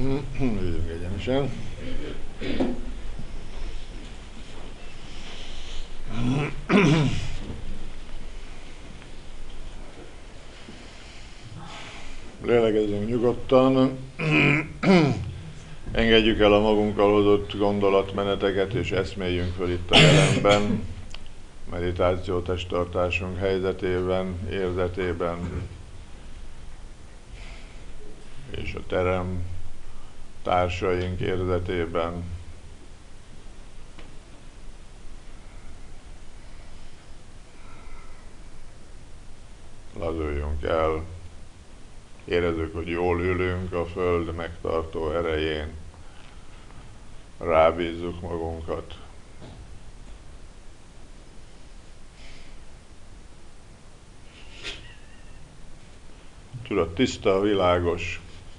Üljünk egyenesen. Lélegezzünk nyugodtan. Engedjük el a magunkkal hozott gondolatmeneteket, és eszméljünk föl itt a jelenben, meditáció testtartásunk helyzetében, érzetében, és a terem társaink érzetében. Lazuljunk el, érezzük, hogy jól ülünk a föld megtartó erején, rábízzuk magunkat. Tudat tiszta, világos.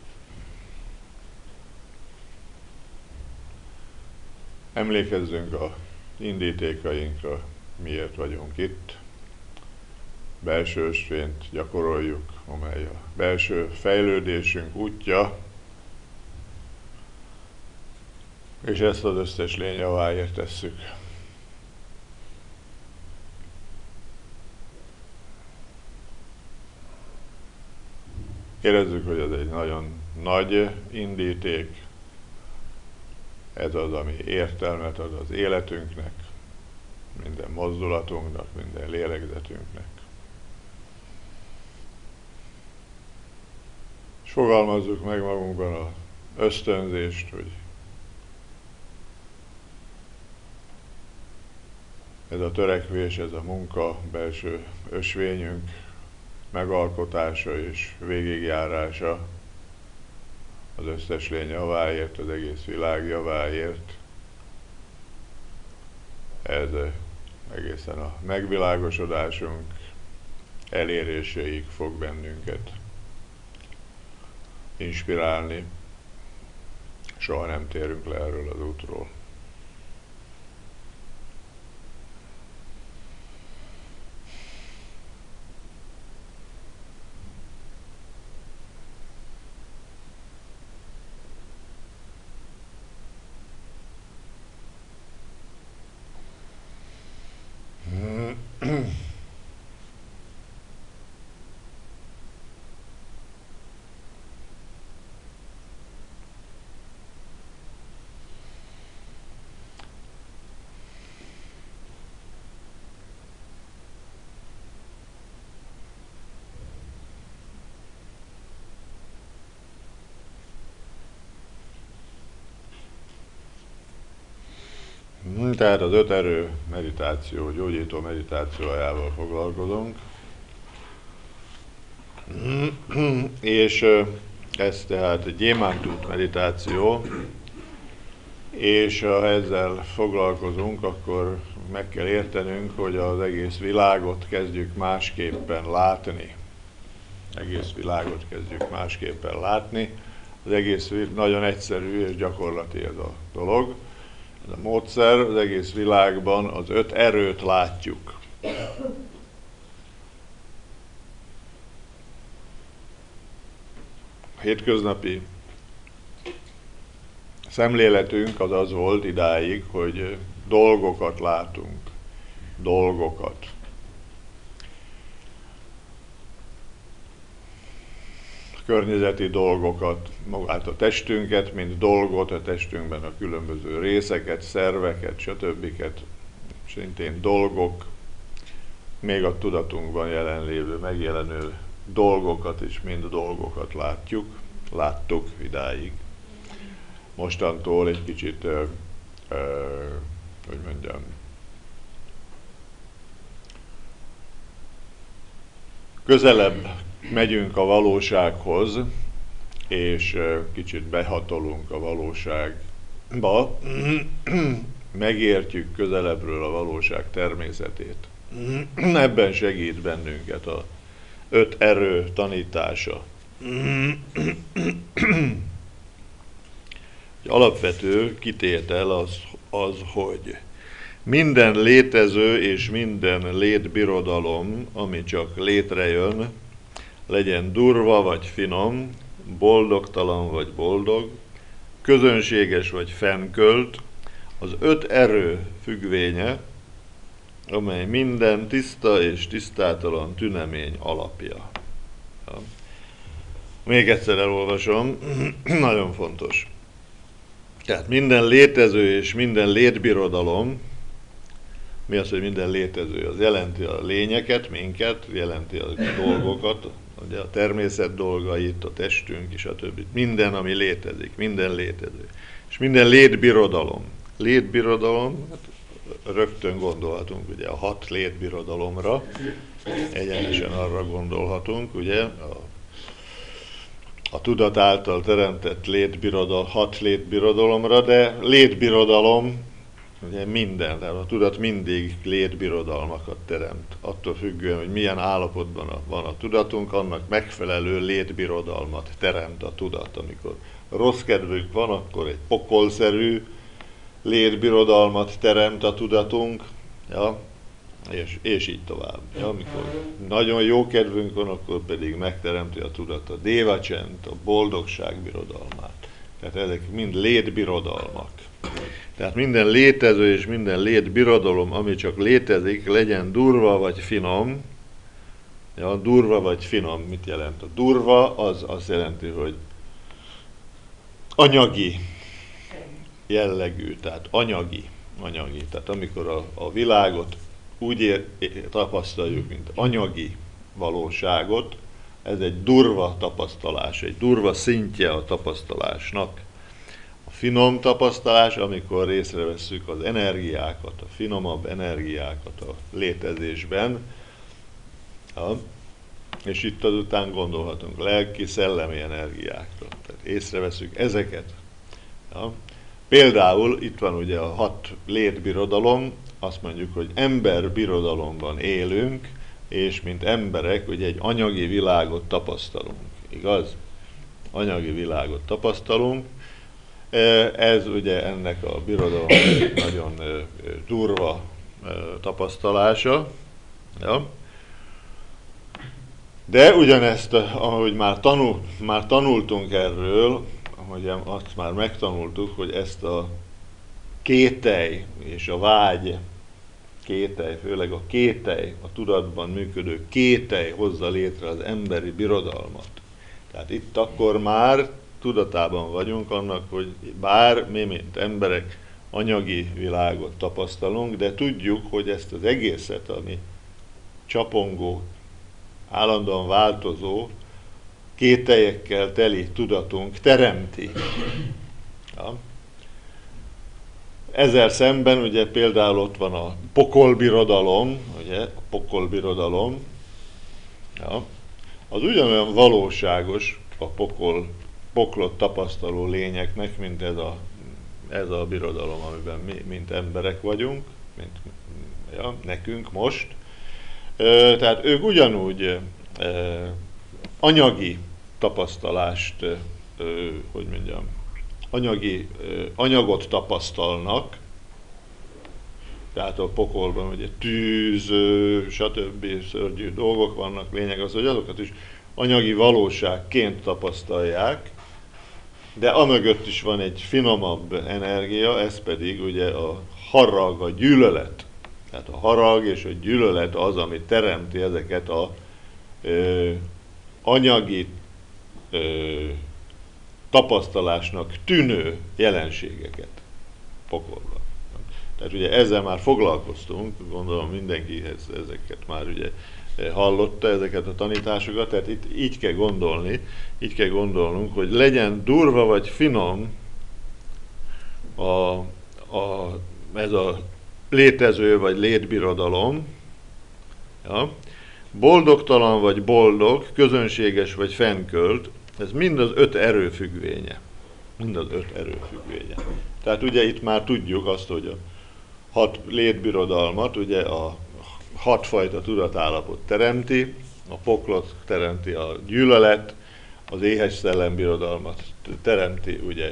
Emlékezzünk a indítékainkra, miért vagyunk itt. Belső ösvényt gyakoroljuk, amely a belső fejlődésünk útja, és ezt az összes lény javáért tesszük. Érezzük, hogy ez egy nagyon nagy indíték, ez az, ami értelmet ad az életünknek, minden mozdulatunknak, minden lélegzetünknek. És fogalmazzuk meg magunkban az ösztönzést, hogy ez a törekvés, ez a munka, belső ösvényünk megalkotása és végigjárása az összes lény javáért, az egész világ javáért. Ez egészen a megvilágosodásunk eléréséig fog bennünket inspirálni. Soha nem térünk le erről az útról. Tehát az 5 erő meditáció, gyógyító meditációjával foglalkozunk. És ez tehát egy gyémántút meditáció, és ha ezzel foglalkozunk, akkor meg kell értenünk, hogy az egész világot kezdjük másképpen látni. Egész világot kezdjük másképpen látni. Az egész nagyon egyszerű és gyakorlati ez a dolog. Ez a módszer, az egész világban az 5 erőt látjuk. A hétköznapi szemléletünk az volt idáig, hogy dolgokat látunk. Dolgokat. Környezeti dolgokat, magát a testünket, mint dolgot, a testünkben a különböző részeket, szerveket, stb. Szintén dolgok, még a tudatunkban jelenlévő, megjelenő dolgokat is, mind dolgokat láttuk idáig. Mostantól egy kicsit, hogy mondjam, közelebb megyünk a valósághoz, és kicsit behatolunk a valóságba, megértjük közelebbről a valóság természetét. Ebben segít bennünket a 5 erő tanítása. Alapvető kitétel az, hogy minden létező és minden létbirodalom, ami csak létrejön, legyen durva vagy finom, boldogtalan vagy boldog, közönséges vagy fennkölt, az 5 erő függvénye, amely minden tiszta és tisztátalan tünemény alapja. Ja. Még egyszer elolvasom, nagyon fontos. Tehát minden létező és minden létbirodalom, mi az, hogy minden létező? Az jelenti a lényeket, minket, jelenti a dolgokat, ugye a természet dolgait, a testünk és a többit. Minden, ami létezik, minden létező. És minden létbirodalom. Létbirodalom, hát rögtön gondolhatunk ugye a 6 létbirodalomra, egyenesen arra gondolhatunk, ugye, a tudat által teremtett 6 létbirodalomra, de létbirodalom, ugye minden, tehát a tudat mindig létbirodalmakat teremt. Attól függően, hogy milyen állapotban van a tudatunk, annak megfelelő létbirodalmat teremt a tudat. Amikor rossz kedvünk van, akkor egy pokolszerű létbirodalmat teremt a tudatunk, ja, és így tovább. Ja, amikor nagyon jó kedvünk van, akkor pedig megteremti a tudat a dévacsent, a boldogság birodalmát. Tehát ezek mind létbirodalmak. Tehát minden létező és minden létbirodalom, ami csak létezik, legyen durva vagy finom. Ja, durva vagy finom, mit jelent? A durva az azt jelenti, hogy anyagi jellegű, tehát anyagi. Tehát amikor a világot úgy tapasztaljuk, mint anyagi valóságot, ez egy durva tapasztalás, egy durva szintje a tapasztalásnak. A finom tapasztalás, amikor észrevesszük az energiákat, a finomabb energiákat a létezésben, ja, és itt azután gondolhatunk lelki-szellemi energiákra. Tehát észrevesszük ezeket. Ja. Például itt van ugye a 6 létbirodalom, azt mondjuk, hogy emberbirodalomban élünk, és mint emberek ugye egy anyagi világot tapasztalunk. Igaz? Anyagi világot tapasztalunk. Ez ugye ennek a birodalom nagyon durva tapasztalása. Ja. De ugyanezt, ahogy már tanultunk erről, ahogy azt már megtanultuk, hogy ezt a kételj és a vágy, kételj, főleg a kételj, a tudatban működő kételj hozza létre az emberi birodalmat. Tehát itt akkor már tudatában vagyunk annak, hogy bár mi, mint emberek, anyagi világot tapasztalunk, de tudjuk, hogy ezt az egészet, ami csapongó, állandóan változó, kételyekkel teli tudatunk teremti. Ja. Ezzel szemben ugye például ott van a pokolbirodalom, ugye, a pokolbirodalom, ja, az ugyanolyan valóságos a poklot tapasztaló lényeknek, mint ez a birodalom, amiben mi, mint emberek vagyunk, nekünk most. Tehát ők ugyanúgy anyagi tapasztalást, hogy mondjam, anyagot tapasztalnak, tehát a pokolban ugye tűz, stb. Szörnyű dolgok vannak, lényeg az, hogy azokat is anyagi valóságként tapasztalják, de amögött is van egy finomabb energia, ez pedig ugye a harag, a gyűlölet. Tehát a harag és a gyűlölet az, ami teremti ezeket a anyagi tapasztalásnak tűnő jelenségeket pokolban. Tehát ugye ezzel már foglalkoztunk, gondolom mindenki ezeket már ugye hallotta, ezeket a tanításokat, tehát itt így kell gondolnunk, hogy legyen durva vagy finom ez a létező vagy létbirodalom, ja, boldogtalan vagy boldog, közönséges vagy fennkölt, ez mind az 5 erő függvénye. Mind az 5 erő függvénye. Tehát ugye itt már tudjuk azt, hogy a 6 létbirodalmat, ugye a 6 fajta tudatállapot teremti, a poklot teremti a gyűlölet, az éhes szellembirodalmat teremti ugye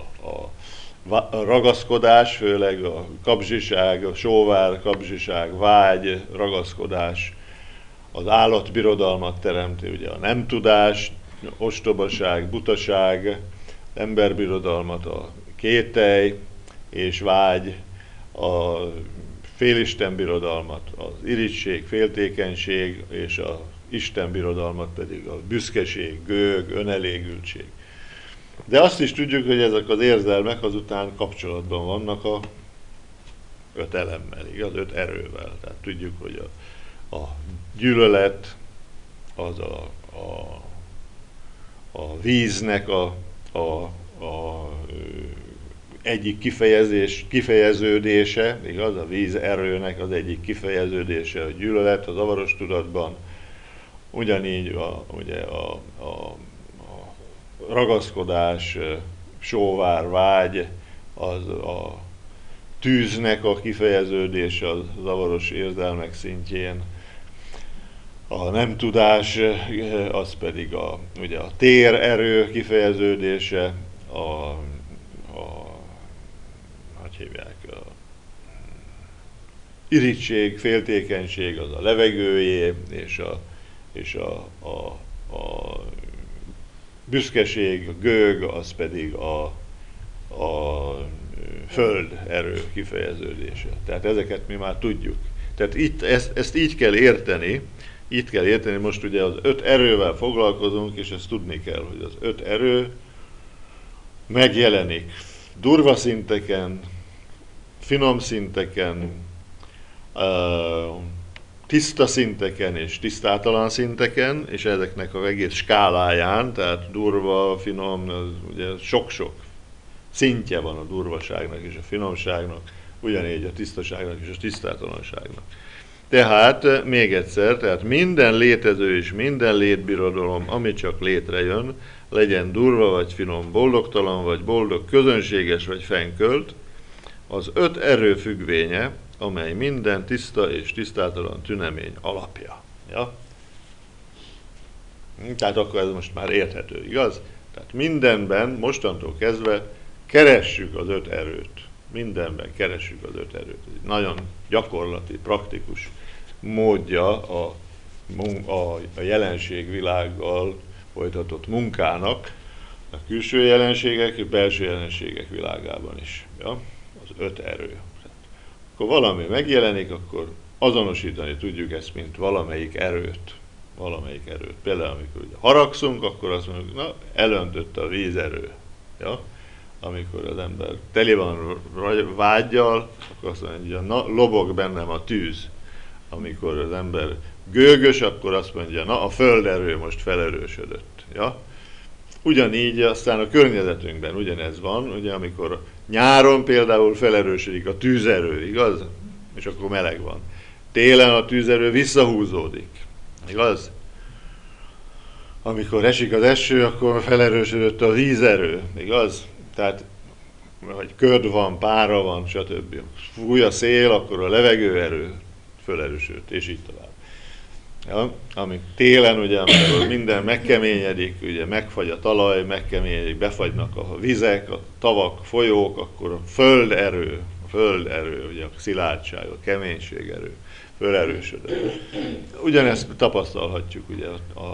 a ragaszkodás, főleg a kapzsiság, a sóvár, kapzsiság, vágy, ragaszkodás, az állatbirodalmat teremti ugye a nem tudás, ostobaság, butaság, emberbirodalmat a kételj és vágy, a félistenbirodalmat az irigység, féltékenység, és a istenbirodalmat pedig a büszkeség, gőg, önelégültség. De azt is tudjuk, hogy ezek az érzelmek azután kapcsolatban vannak a 5 elemmel, igaz? 5 erővel. Tehát tudjuk, hogy a gyűlölet az a víznek a egyik kifejeződése, igaz? A víz erőnek az egyik kifejeződése a gyűlölet, a zavaros tudatban. Ugyanígy ugye a ragaszkodás, sóvár, vágy, az a tűznek a kifejeződése a zavaros érzelmek szintjén. A nem tudás, az pedig ugye a tér erő kifejeződése, hogy hívják, irigység, féltékenység az a levegőjé, és a büszkeség, a gőg, az pedig a föld erő kifejeződése. Tehát ezeket mi már tudjuk. Tehát ezt így kell érteni, most ugye az 5 erővel foglalkozunk, és ezt tudni kell, hogy az 5 erő megjelenik durva szinteken, finom szinteken, tiszta szinteken és tisztátalan szinteken, és ezeknek az egész skáláján, tehát durva, finom, ugye sok-sok szintje van a durvaságnak és a finomságnak, ugyanígy a tisztaságnak és a tisztátalanságnak. Tehát, még egyszer, tehát minden létező és minden létbirodalom, ami csak létrejön, legyen durva vagy finom, boldogtalan vagy boldog, közönséges vagy fennkölt, az 5 erő függvénye, amely minden tiszta és tisztátalan tünemény alapja. Ja? Tehát akkor ez most már érthető, igaz? Tehát mindenben, mostantól kezdve keressük az 5 erőt. Mindenben keressük az 5 erőt. Ez egy nagyon gyakorlati, praktikus módja a jelenségvilággal folytatott munkának, a külső jelenségek és belső jelenségek világában is. Ja? Az 5 erő. Akkor valami megjelenik, akkor azonosítani tudjuk ezt, mint valamelyik erőt. Például, amikor ugye haragszunk, akkor azt mondjuk, na, elöntött a vízerő. Ja? Amikor az ember teli van vággyal, akkor azt mondja, na, lobog bennem a tűz. Amikor az ember gőgös, akkor azt mondja, na, a földerő most felerősödött. Ja? Ugyanígy aztán a környezetünkben ugyanez van, ugye, amikor nyáron például felerősödik a tűzerő, igaz? És akkor meleg van. Télen a tűzerő visszahúzódik, igaz? Amikor esik az eső, akkor felerősödött a vízerő, igaz? Tehát, hogy köd van, pára van, stb. Fúj a szél, akkor a levegőerő felerősödött, és így tovább. Ja, amíg télen, ugye, amikor minden megkeményedik, ugye megfagy a talaj, megkeményedik, befagynak a vizek, a tavak, a folyók, akkor a földerő, ugye a szilárdság, a keménységerő felerősödött. Ugyanezt tapasztalhatjuk ugye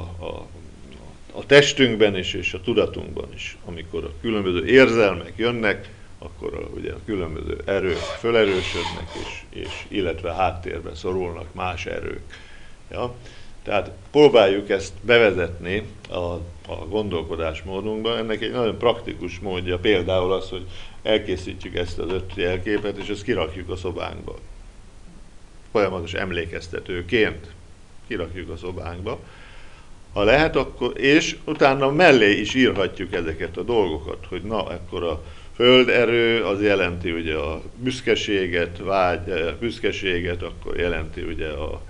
a testünkben is, és a tudatunkban is. Amikor a különböző érzelmek jönnek, akkor ugye a különböző erők felerősödnek, illetve háttérbe szorulnak más erők. Ja? Tehát próbáljuk ezt bevezetni a gondolkodásmódunkban. Ennek egy nagyon praktikus módja például az, hogy elkészítjük ezt az 5 jelképet, és ezt kirakjuk a szobánkba. Folyamatos emlékeztetőként kirakjuk a szobánkba. Ha lehet, akkor, és utána mellé is írhatjuk ezeket a dolgokat, hogy na, akkor a földerő az jelenti ugye a büszkeséget, büszkeséget, akkor jelenti ugye a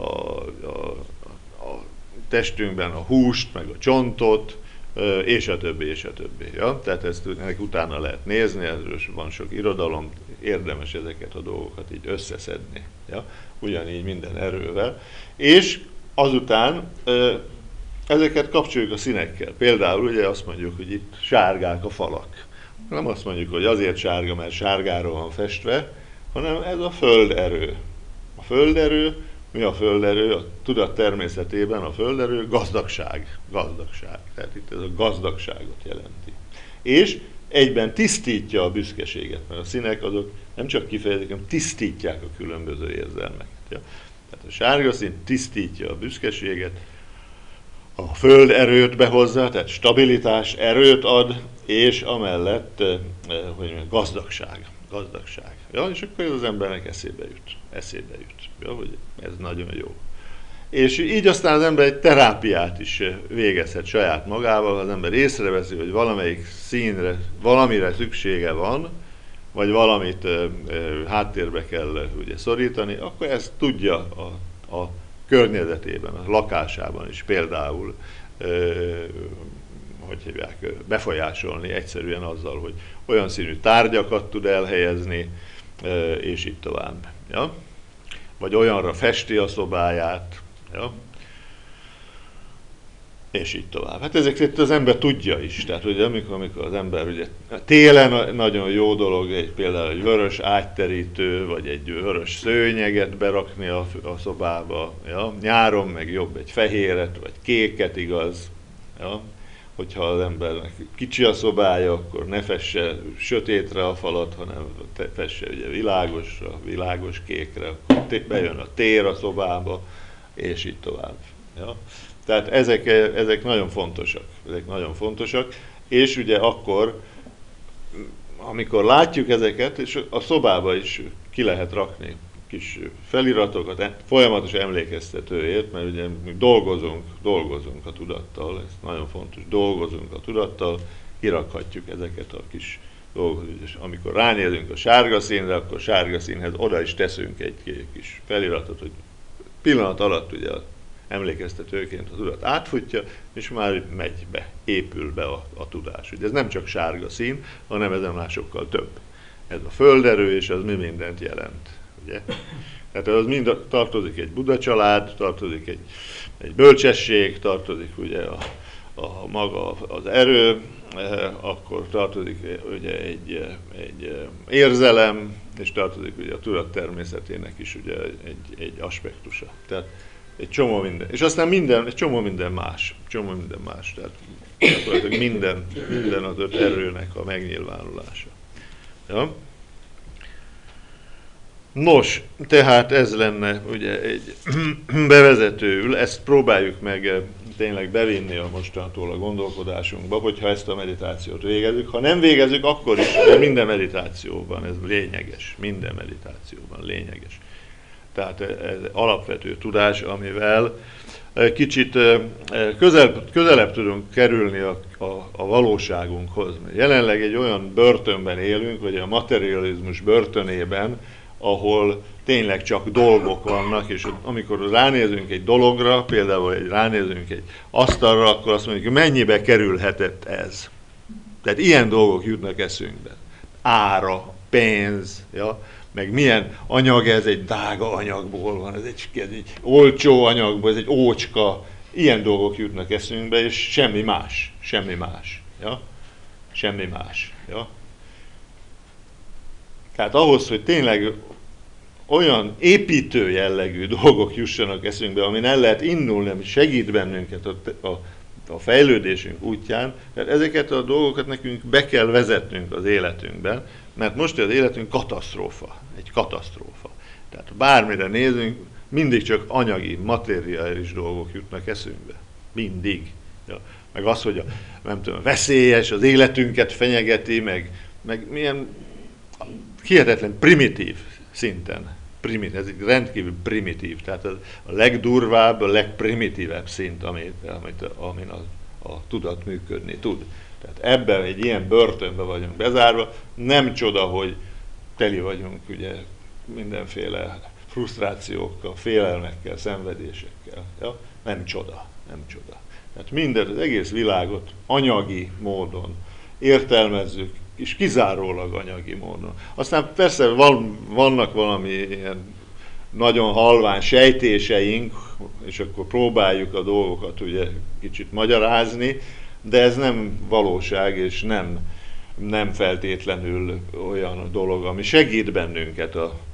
testünkben a húst, meg a csontot, és a többi, és a többi. Ja? Tehát ennek utána lehet nézni, erről van sok irodalom, érdemes ezeket a dolgokat így összeszedni. Ja? Ugyanígy minden erővel. És azután ezeket kapcsoljuk a színekkel. Például ugye azt mondjuk, hogy itt sárgák a falak. Nem azt mondjuk, hogy azért sárga, mert sárgáról van festve, hanem ez a földerő. A földerő, mi a földerő? A tudat természetében a földerő gazdagság. Tehát itt ez a gazdagságot jelenti. És egyben tisztítja a büszkeséget, mert a színek azok nem csak kifejezik, hanem tisztítják a különböző érzelmeket. Ja? Tehát a sárga szín tisztítja a büszkeséget, a föld erőt behozza, tehát stabilitás, erőt ad, és amellett hogy mondjam, gazdagság. Ja, és akkor ez az embernek eszébe jut. Ja, hogy ez nagyon jó. És így aztán az ember egy terápiát is végezhet saját magával, az ember észreveszi, hogy valamelyik színre, valamire szüksége van, vagy valamit háttérbe kell ugye szorítani, akkor ezt tudja a környezetében, a lakásában is például hogy hívják, befolyásolni egyszerűen azzal, hogy olyan színű tárgyakat tud elhelyezni, és így tovább. Ja? Vagy olyanra festi a szobáját, ja? És így tovább. Hát ezeket az ember tudja is, tehát hogy amikor az ember ugye télen nagyon jó dolog például egy vörös ágyterítő, vagy egy vörös szőnyeget berakni a szobába, ja? Nyáron meg jobb egy fehéret, vagy kéket, igaz, ja? Hogyha az embernek kicsi a szobája, akkor ne fesse sötétre a falat, hanem fesse ugye világosra, világos kékre, akkor bejön a tér a szobába, és így tovább. Ja? Tehát ezek nagyon fontosak, és ugye akkor, amikor látjuk ezeket, és a szobába is ki lehet rakni kis feliratokat, folyamatos emlékeztetőért, mert ugye mi dolgozunk a tudattal, ez nagyon fontos, dolgozunk a tudattal, kirakhatjuk ezeket a kis dolgokat, és amikor ránézünk a sárga színre, akkor sárga színhez oda is teszünk egy kis feliratot, hogy pillanat alatt ugye emlékeztetőként a tudat átfutja, és már megy be, épül be a tudás. Ugye ez nem csak sárga szín, hanem ezen már sokkal több. Ez a földerő, és az mi mindent jelent. Ugye? Tehát az mind tartozik egy Buddha család, tartozik egy bölcsesség, tartozik ugye a maga az erő, akkor tartozik ugye egy érzelem, és tartozik ugye a tudat természetének is ugye egy aspektusa. Tehát egy csomó minden. És aztán egy csomó minden más. Tehát gyakorlatilag minden az öt erőnek a megnyilvánulása. Ja? Nos, tehát ez lenne ugye egy bevezetőül, ezt próbáljuk meg tényleg bevinni a mostantól a gondolkodásunkba, hogyha ezt a meditációt végezzük. Ha nem végezzük, akkor is, de minden meditációban ez lényeges. Minden meditációban lényeges. Tehát ez alapvető tudás, amivel kicsit közelebb tudunk kerülni a valóságunkhoz. Jelenleg egy olyan börtönben élünk, vagy a materializmus börtönében, ahol tényleg csak dolgok vannak, és amikor ránézünk egy dologra, például ránézünk egy asztalra, akkor azt mondjuk, hogy mennyibe kerülhetett ez. Tehát ilyen dolgok jutnak eszünkbe. Ára, pénz, ja? Meg milyen anyag ez, egy drága anyagból van, ez egy olcsó anyagból, ez egy ócska, ilyen dolgok jutnak eszünkbe, és semmi más. Ja? Semmi más. Ja? Tehát ahhoz, hogy tényleg olyan építő jellegű dolgok jussanak eszünkbe, amin el lehet indulni, ami segít bennünket a fejlődésünk útján, tehát ezeket a dolgokat nekünk be kell vezetnünk az életünkben, mert most az életünk egy katasztrófa. Tehát bármire nézünk, mindig csak anyagi, materiális dolgok jutnak eszünkbe. Mindig. Ja. Meg az, hogy nem tudom, veszélyes, az életünket fenyegeti, meg milyen hihetetlen primitív szinten. Ez egy rendkívül primitív, tehát a legdurvább, a legprimitívebb szint, amin a tudat működni tud. Tehát ebben egy ilyen börtönbe vagyunk bezárva, nem csoda, hogy teli vagyunk ugye mindenféle frusztrációkkal, félelmekkel, szenvedésekkel. Ja? Nem csoda. Tehát minden, az egész világot anyagi módon értelmezzük, és kizárólag anyagi módon. Aztán persze vannak valami ilyen nagyon halvány sejtéseink, és akkor próbáljuk a dolgokat ugye kicsit magyarázni, de ez nem valóság, és nem feltétlenül olyan dolog, ami segít bennünket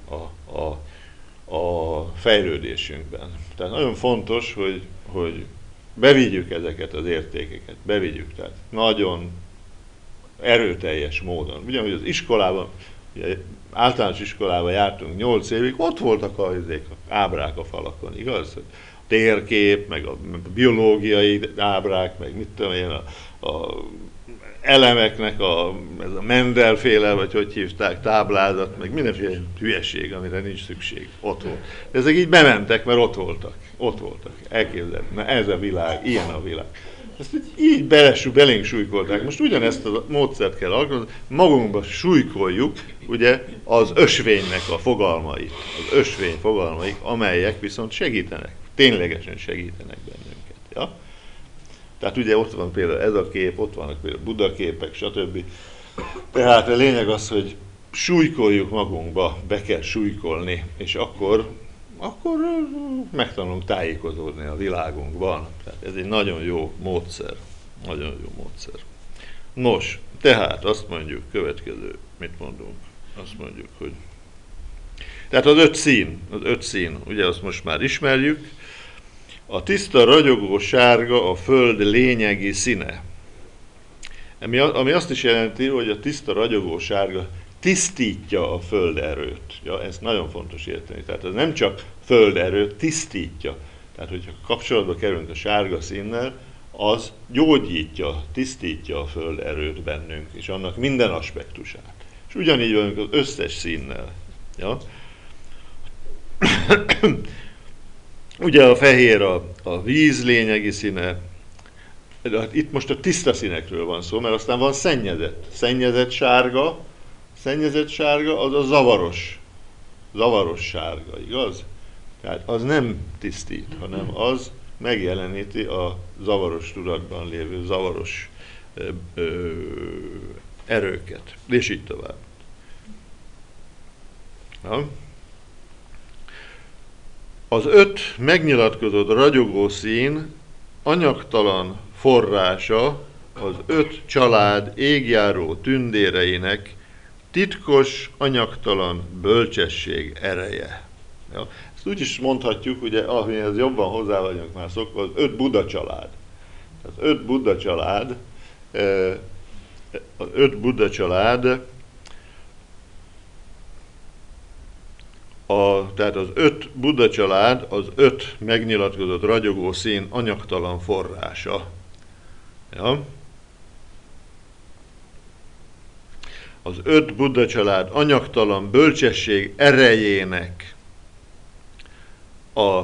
a fejlődésünkben. Tehát nagyon fontos, hogy bevigyük ezeket az értékeket, tehát nagyon erőteljes módon. Ugyanúgy az iskolában, ugye, általános iskolában jártunk 8 évig, ott voltak a ábrák a falakon, igaz? Térkép, meg a biológiai ábrák, meg mit tudom én, a elemeknek ez a Mendel-féle, vagy hogy hívták, táblázat, meg mindenféle hülyeség, amire nincs szükség. Ott volt. De ezek így bementek, mert ott voltak. Elképzelhető. Na ez a világ, ilyen a világ. Ezt így belénk súlykolták. Most ugyanezt a módszert kell alkalmazni, magunkba súlykoljuk, ugye, az ösvénynek a fogalmait, az ösvény fogalmaik, amelyek viszont segítenek, ténylegesen segítenek bennünket. Ja? Tehát ugye ott van például ez a kép, ott vannak például Buddha képek, stb. Tehát a lényeg az, hogy súlykoljuk magunkba, be kell súlykolni, és akkor megtanulunk tájékozódni a világunkban. Tehát ez egy nagyon jó módszer. Nagyon jó módszer. Nos, tehát azt mondjuk, következő, mit mondunk? Azt mondjuk, hogy tehát az öt szín, ugye azt most már ismerjük. A tiszta, ragyogó sárga a föld lényegi színe. Ami azt is jelenti, hogy a tiszta, ragyogó sárga tisztítja a földerőt. Ja, ezt nagyon fontos érteni. Tehát ez nem csak földerőt, tisztítja. Tehát, hogyha kapcsolatba kerülünk a sárga színnel, az gyógyítja, tisztítja a földerőt bennünk, és annak minden aspektusát. És ugyanígy vagyunk az összes színnel. Ja? Ugye a fehér a víz lényegi színe, itt most a tiszta színekről van szó, mert aztán van szennyezett sárga az a zavaros sárga, igaz? Tehát az nem tisztít, hanem az megjeleníti a zavaros tudatban lévő zavaros erőket, és így tovább. Ja. Az 5 megnyilatkozott ragyogó szín anyagtalan forrása az 5 család égjáró tündéreinek titkos, anyagtalan bölcsesség ereje. Ja, ezt úgy is mondhatjuk, ugye, amihez jobban hozzá vagyunk már szokva, az 5 Buddha család. Az 5 Buddha család, tehát az 5 Buddha család az 5 megnyilatkozott ragyogó szín anyagtalan forrása. Ja? Az 5 Buddha család anyagtalan bölcsesség erejének a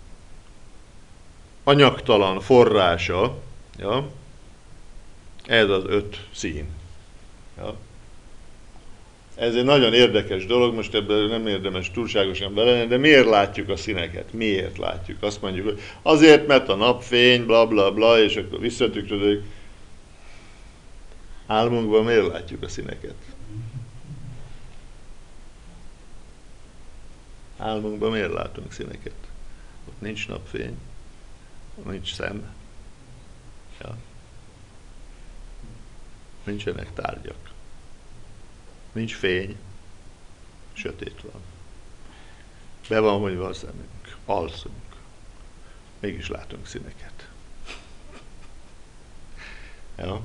anyagtalan forrása, ja? Ez az 5 szín. Ja? Ez egy nagyon érdekes dolog, most ebben nem érdemes túlságosan belemenni, de miért látjuk a színeket? Miért látjuk? Azt mondjuk, hogy azért, mert a napfény, bla bla bla, és akkor visszatükrödik. Álmunkban miért látjuk a színeket? Álmunkban miért látunk színeket? Ott nincs napfény, ott nincs szem, ja. Nincsenek tárgyak. Nincs fény, sötét van. Be van hunyva a szemünk, alszunk, mégis látunk színeket. Ja?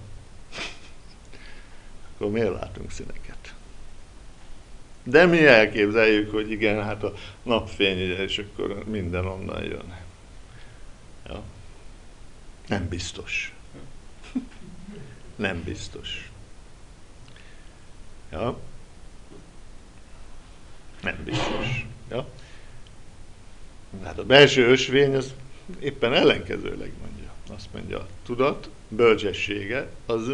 Akkor miért látunk színeket? De mi elképzeljük, hogy igen, hát a napfény, és akkor minden onnan jön. Ja? Nem biztos. Nem biztos. Ja? Nem biztos. Ja? Hát a belső ösvény az éppen ellenkezőleg mondja. Azt mondja, a tudat bölcsessége, az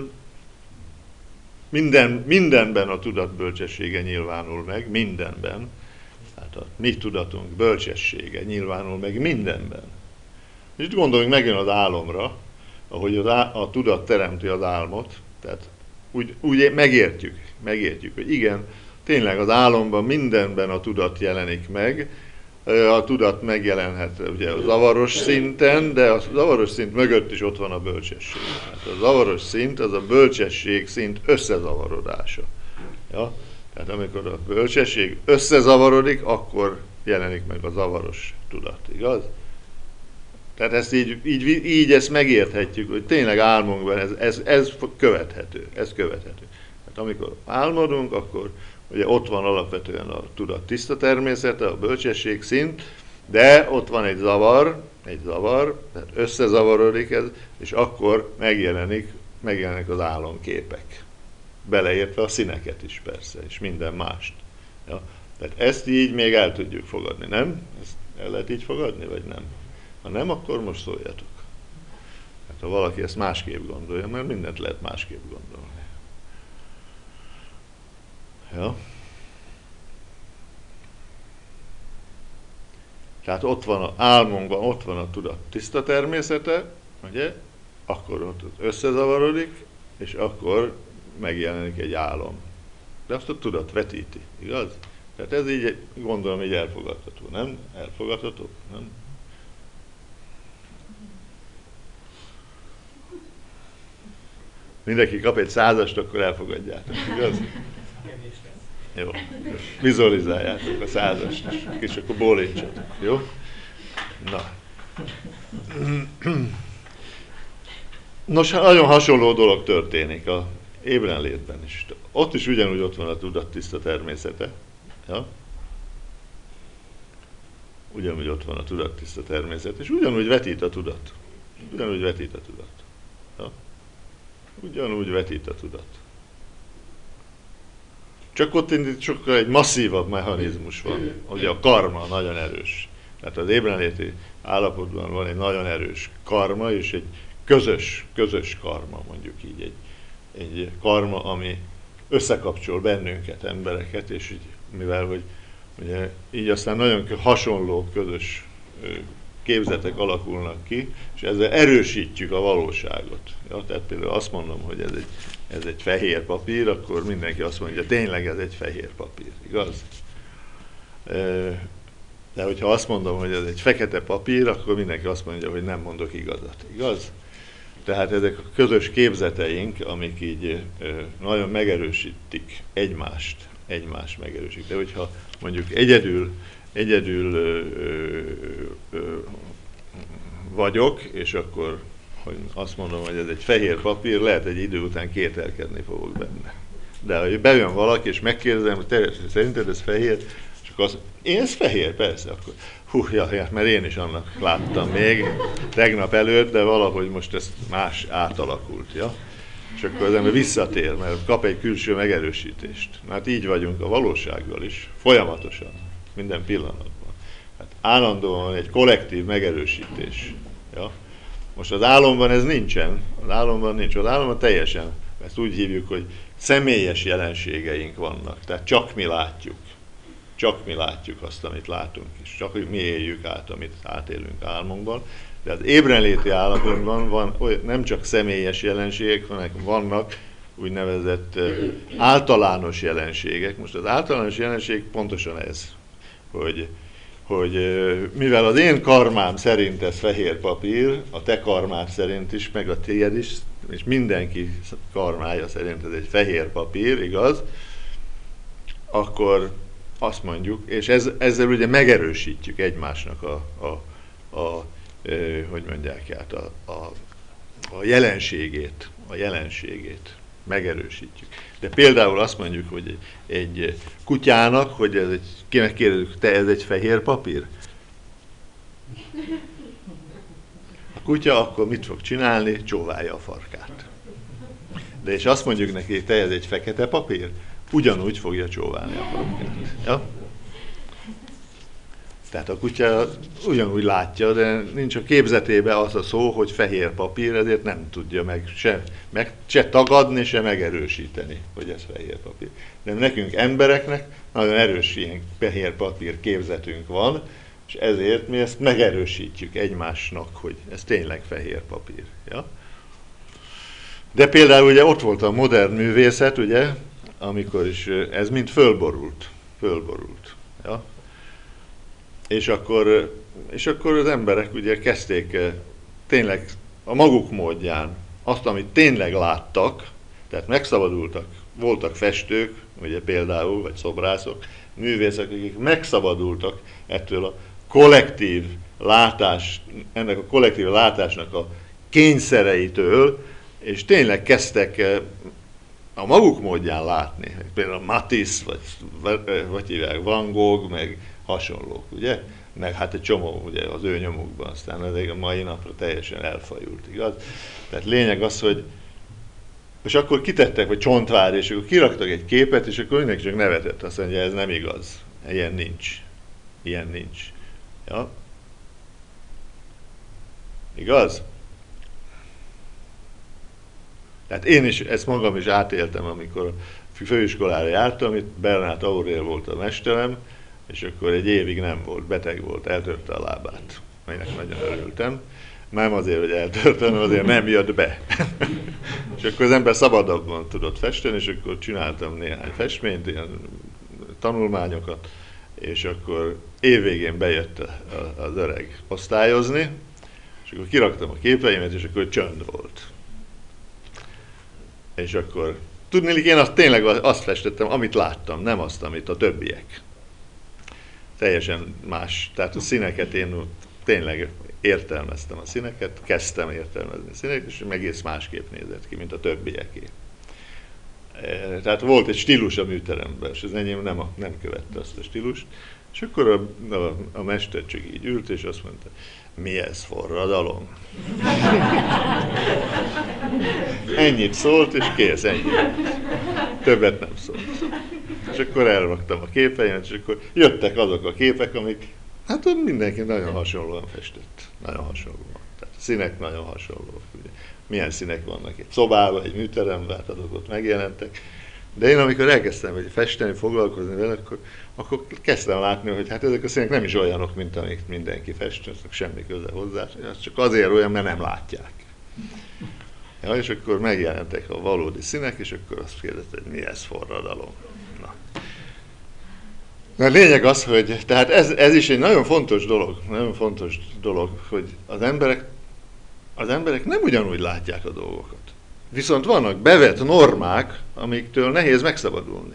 mindenben a tudat bölcsessége nyilvánul meg, mindenben. Tehát a mi tudatunk bölcsessége nyilvánul meg mindenben. És itt gondoljunk megint az álomra, ahogy a tudat teremti az álmot, tehát úgy megértjük, hogy igen, tényleg az álomban mindenben a tudat jelenik meg, a tudat megjelenhet ugye a zavaros szinten, de a zavaros szint mögött is ott van a bölcsesség. Hát a zavaros szint az a bölcsesség szint összezavarodása. Ja? Tehát amikor a bölcsesség összezavarodik, akkor jelenik meg a zavaros tudat, igaz? Tehát ezt így ezt megérthetjük, hogy tényleg álmunkban ez követhető. Hát amikor álmodunk, akkor ugye ott van alapvetően a tudat tiszta természete, a bölcsesség szint, de ott van egy zavar, tehát összezavarodik ez, és akkor megjelennek az álomképek. Beleértve a színeket is persze, és minden mást. Ja? Tehát ezt így még el tudjuk fogadni, nem? Ezt el lehet így fogadni, vagy nem? Ha nem, akkor most szóljatok. Hát ha valaki ezt másképp gondolja, mert mindent lehet másképp gondolni. Ja? Tehát ott van az álmunkban, ott van a tudat tiszta természete, ugye? Akkor ott összezavarodik, és akkor megjelenik egy álom. De azt a tudat vetíti, igaz? Tehát ez így, gondolom, így elfogadható, nem? Elfogadható, nem? Mindenki kap egy 100-ast, akkor elfogadjátok, igaz? Jó. Vizualizáljátok a 100-ast, és akkor bólintsatok, jó? Na. Nos, nagyon hasonló dolog történik a ébrenlétben is. Ott is ugyanúgy ott van a tudat tiszta természete. Ja? Ugyanúgy ott van a tudat tiszta természet, és ugyanúgy vetít a tudat. Ugyanúgy vetít a tudat. Ja? Ugyanúgy vetít a tudat. Csak ott sokkal egy masszívabb mechanizmus van, hogy a karma nagyon erős. Tehát az ébrenléti állapotban van egy nagyon erős karma, és egy közös karma, mondjuk így. Egy karma, ami összekapcsol bennünket, embereket, és így, mivel hogy ugye, így aztán nagyon hasonló közös képzetek alakulnak ki, és ezzel erősítjük a valóságot. Ja, tehát például azt mondom, hogy ez egy fehér papír, akkor mindenki azt mondja, tényleg ez egy fehér papír, igaz? De hogyha azt mondom, hogy ez egy fekete papír, akkor mindenki azt mondja, hogy nem mondok igazat, igaz? Tehát ezek a közös képzeteink, amik így nagyon megerősítik egymást megerősítik. De hogyha mondjuk egyedül vagyok, és akkor hogy azt mondom, hogy ez egy fehér papír, lehet egy idő után kételkedni fogok benne. De ha bejön valaki, és megkérdezem, hogy te szerinted ez fehér, és akkor én ez fehér, persze, akkor mert én is annak láttam még tegnap előtt, de valahogy most ez más átalakult, ja? És akkor az ember visszatér, mert kap egy külső megerősítést. Hát így vagyunk a valósággal is, folyamatosan, minden pillanatban. Hát állandóan egy kollektív megerősítés. Ja? Most az álomban ez nincsen, az álomban teljesen, ezt úgy hívjuk, hogy személyes jelenségeink vannak, tehát csak mi látjuk azt, amit látunk, és csak mi éljük át, amit átélünk álmunkban. De az ébrenléti állapotban van, nem csak személyes jelenségek, hanem vannak úgynevezett általános jelenségek. Most az általános jelenség pontosan ez, hogy mivel az én karmám szerint ez fehér papír, a te karmád szerint is, meg a tiéd is, és mindenki karmája szerint ez egy fehér papír, igaz? Akkor azt mondjuk, és ezzel ugye megerősítjük egymásnak hogy mondják át, a jelenségét megerősítjük. De például azt mondjuk, hogy egy kutyának, hogy megkérdezzük, te ez egy fehér papír? A kutya akkor mit fog csinálni? Csóválja a farkát. De és azt mondjuk neki, te ez egy fekete papír? Ugyanúgy fogja csóválni a farkát. Ja? Tehát a kutya ugyanúgy látja, de nincs a képzetében az a szó, hogy fehér papír, ezért nem tudja meg se tagadni, se megerősíteni, hogy ez fehér papír. De nekünk embereknek nagyon erős ilyen fehér papír képzetünk van, és ezért mi ezt megerősítjük egymásnak, hogy ez tényleg fehér papír. Ja? De például ugye ott volt a modern művészet, ugye, amikor is ez mind fölborult. Ja? És akkor az emberek ugye kezdték tényleg a maguk módján azt, amit tényleg láttak, tehát megszabadultak, voltak festők, ugye például, vagy szobrászok, művészek, akik megszabadultak ettől a kollektív látás, ennek a kollektív látásnak a kényszereitől, és tényleg kezdtek a maguk módján látni. Például Matisse, vagy hívják, Van Gogh, meg hasonlók, ugye? Meg hát egy csomó ugye, az ő nyomukban, aztán ez a mai napra teljesen elfajult, igaz? Tehát lényeg az, hogy és akkor kitettek, vagy Csontvár, és akkor kiraktak egy képet, és akkor mindenki csak nevetett, azt mondja, ez nem igaz, ilyen nincs. Ilyen nincs. Ja? Igaz? Tehát én is ezt magam is átéltem, amikor főiskolára jártam, itt Bernát Aurél volt a mesterem, és akkor egy évig nem volt, beteg volt, eltörte a lábát. Ennek nagyon örültem. Nem azért, hogy eltörtem, hanem azért nem jött be. És akkor az ember szabadabban tudott festeni, és akkor csináltam néhány festményt, ilyen tanulmányokat, és akkor évvégén bejött az öreg osztályozni, és akkor kiraktam a képeimet, és akkor csönd volt. És akkor tudnélik, én tényleg azt festettem, amit láttam, nem azt, amit a többiek. Teljesen más. Tehát a színeket én tényleg értelmeztem a színeket, kezdtem értelmezni a színeket, és egész másképp nézett ki, mint a többieké. Tehát volt egy stílus a műteremben, és az enyém nem követte azt a stílust, és akkor a mester csak így ült, és azt mondta, mi ez, forradalom? Ennyit szólt, és kész, ennyi. Többet nem szólt. És akkor elraktam a képeimet, és akkor jöttek azok a képek, amik, hát mindenki nagyon hasonlóan festett. Nagyon hasonlóan. Tehát a színek nagyon hasonlóak. Ugye. Milyen színek vannak egy szobában, egy műteremben, hát azok ott megjelentek. De én amikor elkezdtem hogy festeni, foglalkozni vele, akkor kezdtem látni, hogy hát ezek a színek nem is olyanok, mint amik mindenki fest, semmi köze hozzá, ez csak azért olyan, mert nem látják. Ja, és akkor megjelentek a valódi színek, és akkor azt kérdezte, hogy mi ez, forradalom. Na, a lényeg az, hogy tehát ez is egy nagyon fontos dolog, hogy az emberek nem ugyanúgy látják a dolgokat. Viszont vannak bevett normák, amiktől nehéz megszabadulni.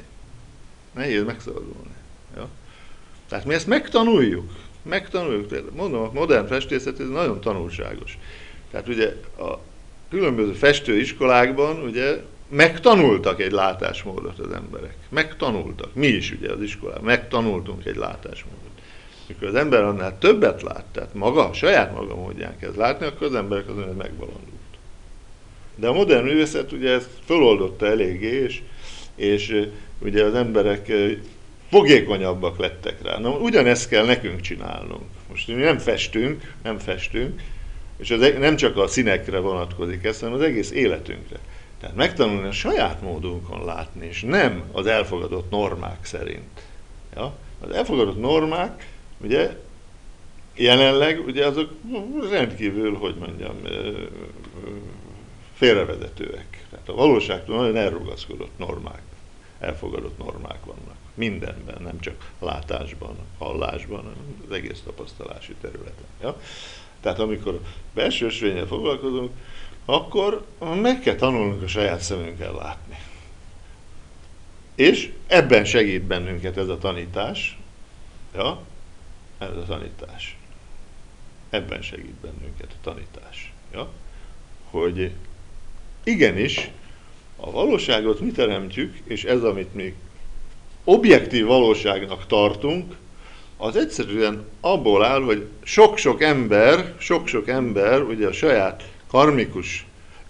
Ja? Tehát mi ezt megtanuljuk. Mondom, a modern festészet ez nagyon tanulságos. Tehát ugye a különböző festőiskolákban ugye megtanultak egy látásmódot az emberek. Megtanultak. Mi is ugye az iskolában megtanultunk egy látásmódot. Mikor az ember annál többet lát, tehát saját maga módján kezd látni, akkor az emberek azon megbalandult. De a modern művészet ugye ezt föloldotta eléggé, és ugye az emberek fogékonyabbak lettek rá. Na, ugyanezt kell nekünk csinálnunk. Most mi nem festünk, és nem csak a színekre vonatkozik ez, hanem az egész életünkre. Tehát megtanulni a saját módunkon látni, és nem az elfogadott normák szerint. Ja? Az elfogadott normák, ugye, jelenleg, ugye azok rendkívül, hogy mondjam, félrevezetőek. Tehát a valóságtól nagyon elrugaszkodott normák, elfogadott normák vannak. Mindenben, nem csak látásban, hallásban, hanem az egész tapasztalási területen. Ja? Tehát amikor belső ösvényel foglalkozunk, akkor meg kell tanulnunk a saját szemünkkel látni. És ebben segít bennünket ez a tanítás. Ja? Ez a tanítás. Ebben segít bennünket a tanítás. Ja? Hogy igenis, a valóságot mi teremtjük, és ez, amit mi objektív valóságnak tartunk, az egyszerűen abból áll, hogy sok-sok ember ugye a saját karmikus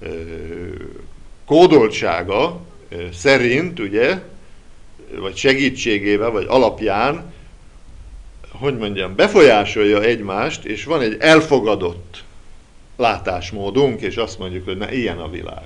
kódoltsága szerint, ugye, vagy segítségével, vagy alapján, hogy mondjam, befolyásolja egymást, és van egy elfogadott látásmódunk, és azt mondjuk, hogy na, ilyen a világ.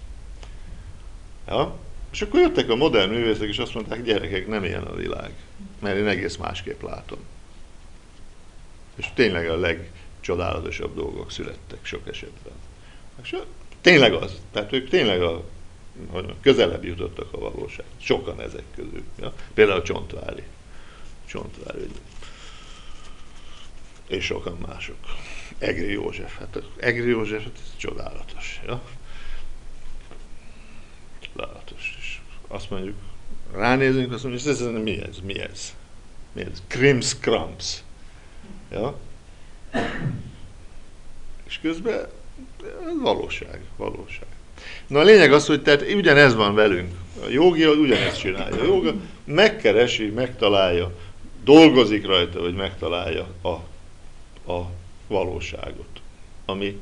Ja? És akkor jöttek a modern művészek, és azt mondták, gyerekek, nem ilyen a világ, mert én egész másképp látom. És tényleg a legcsodálatosabb dolgok születtek sok esetben. És tényleg az, tehát ők tényleg közelebb jutottak a valóság. Sokan ezek közül. Ja? Például Csontvári. És sokan mások. Egri József. Hát Egri József, hát ez csodálatos. Ja? Csodálatos. És azt mondjuk, ránézünk, azt mondjuk, mi ez? Krimskrams. Ja? És közben ez valóság. Na a lényeg az, hogy tehát ugyanez van velünk. A jógi ugyanezt csinálja. A jóga megkeresi, megtalálja, dolgozik rajta, hogy megtalálja a valóságot. Ami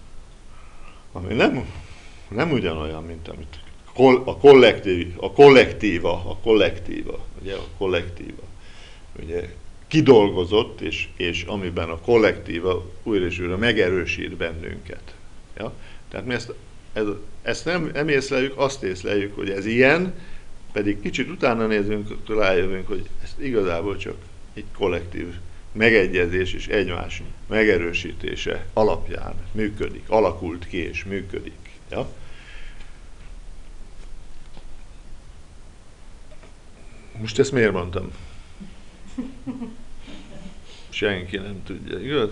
nem ugyanolyan, mint amit a kollektíva, ugye kidolgozott, és amiben a kollektíva újra és újra megerősít bennünket. Ja? Tehát mi ezt nem észleljük, azt észleljük, hogy ez ilyen, pedig kicsit utána nézünk, rájövünk, hogy ez igazából csak egy kollektív megegyezés és egymás megerősítése alapján működik, alakult ki és működik. Ja? Most ezt miért mondtam? Senki nem tudja, igaz?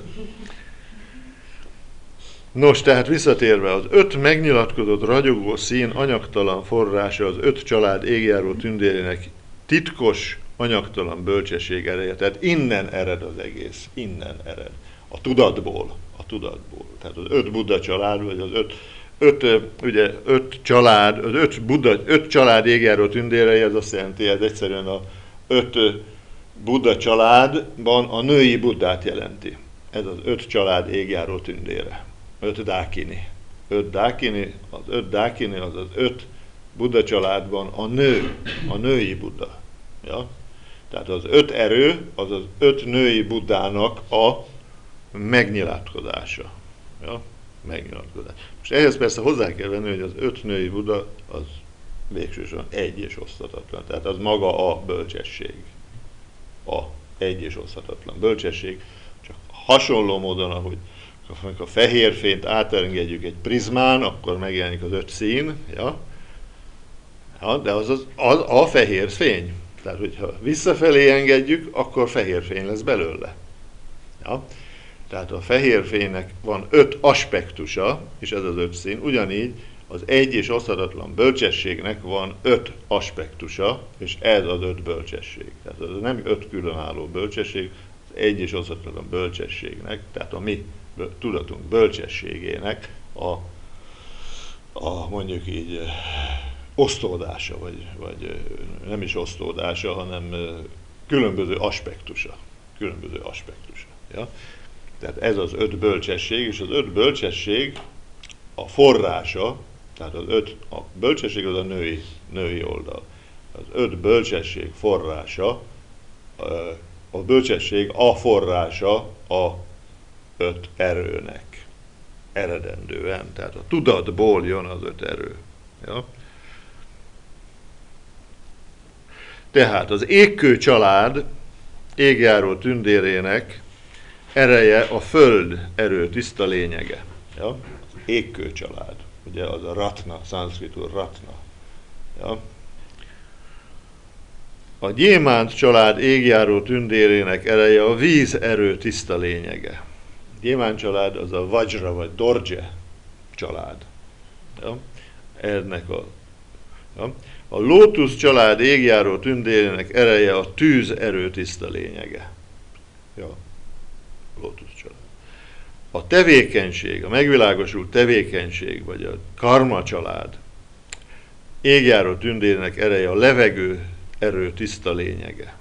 Nos, tehát visszatérve, az 5 megnyilatkozott ragyogó szín anyagtalan forrása az 5 család égjáró tündérének titkos, anyagtalan bölcsesség ereje. Tehát innen ered az egész, innen ered. A tudatból. Tehát az 5 Buddha család, vagy az 5 család, az 5 család égjáró tündérei, ez azt jelenti, ez egyszerűen a 5 Buddha családban a női Buddhát jelenti. Ez az 5 család égjáró tündére. 5 dákini. 5 dákini az az 5 Buddha családban a női Buddha. Ja? Tehát az 5 erő az az 5 női Buddhának a megnyilatkozása. Ja? Megnyilatkozás. Most ehhez persze hozzá kell venni, hogy az 5 női Buddha az végsősorban egy és oszthatatlan. Tehát az maga a bölcsesség. A egy és oszthatatlan bölcsesség. Csak hasonló módon, ahogy a fehér fényt átengedjük egy prizmán, akkor megjelenik az 5 szín, ja? Ja, de az a fehér fény. Tehát, hogyha visszafelé engedjük, akkor fehér fény lesz belőle. Ja? Tehát a fehér fénynek van 5 aspektusa, és ez az 5 szín, ugyanígy az egy és oszthatatlan bölcsességnek van 5 aspektusa, és ez az 5 bölcsesség. Tehát ez nem 5 különálló bölcsesség, az egy és oszthatatlan bölcsességnek, tehát a mi tudatunk bölcsességének a mondjuk így osztódása, vagy nem is osztódása, hanem különböző aspektusa. Ja? Tehát ez az 5 bölcsesség, és az 5 bölcsesség a forrása, tehát a bölcsesség az a női oldal. Az 5 bölcsesség forrása, a bölcsesség a forrása a 5 erőnek eredendően. Tehát a tudatból jön az 5 erő. Ja? Tehát az égkő család égjáró tündérének ereje a föld erő tiszta lényege. Ja? Az égkő család. Ugye az a ratna, szanszkritul ratna. Ja? A gyémánt család égjáró tündérének ereje a víz erő tiszta lényege. Gyémánt család az a vajra vagy dorje család. Ja? Ennek ja? A lótusz család égjáró tündérének ereje a tűz erő tiszta lényege. Ja, lótusz család. A tevékenység, a megvilágosult tevékenység, vagy a karma család égjáró tündérének ereje a levegő erő tiszta lényege.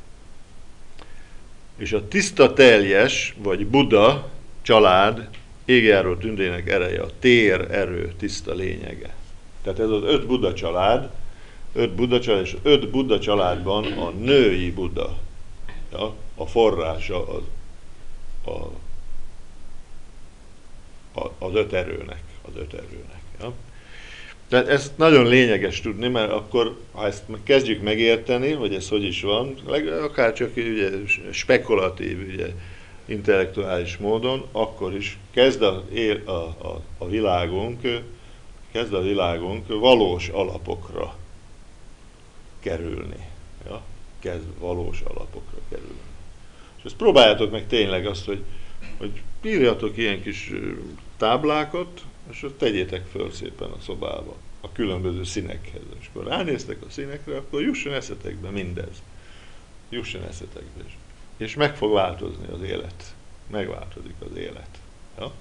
És a tiszta teljes, vagy Buddha család égjáró tündérének ereje a tér erő tiszta lényege. Tehát ez az 5 Buddha család, 5 Buddha család, és 5 Buddha családban a női Buddha, ja, a forrása az 5 erőnek. Ja. Tehát ez nagyon lényeges tudni, mert akkor, ha ezt kezdjük megérteni, hogy ez hogy is van, akár csak ugye, spekulatív, ugye, intellektuális módon, akkor is kezd a világunk valós alapokra kerülni. Ja? Kezd valós alapokra kerülni. És ezt próbáljátok meg tényleg azt, hogy írjatok ilyen kis táblákat, és azt tegyétek föl szépen a szobába, a különböző színekhez. És akkor ránéztek a színekre, akkor jusson eszetekbe mindez. És meg fog változni az élet. megváltozik az élet. Ja?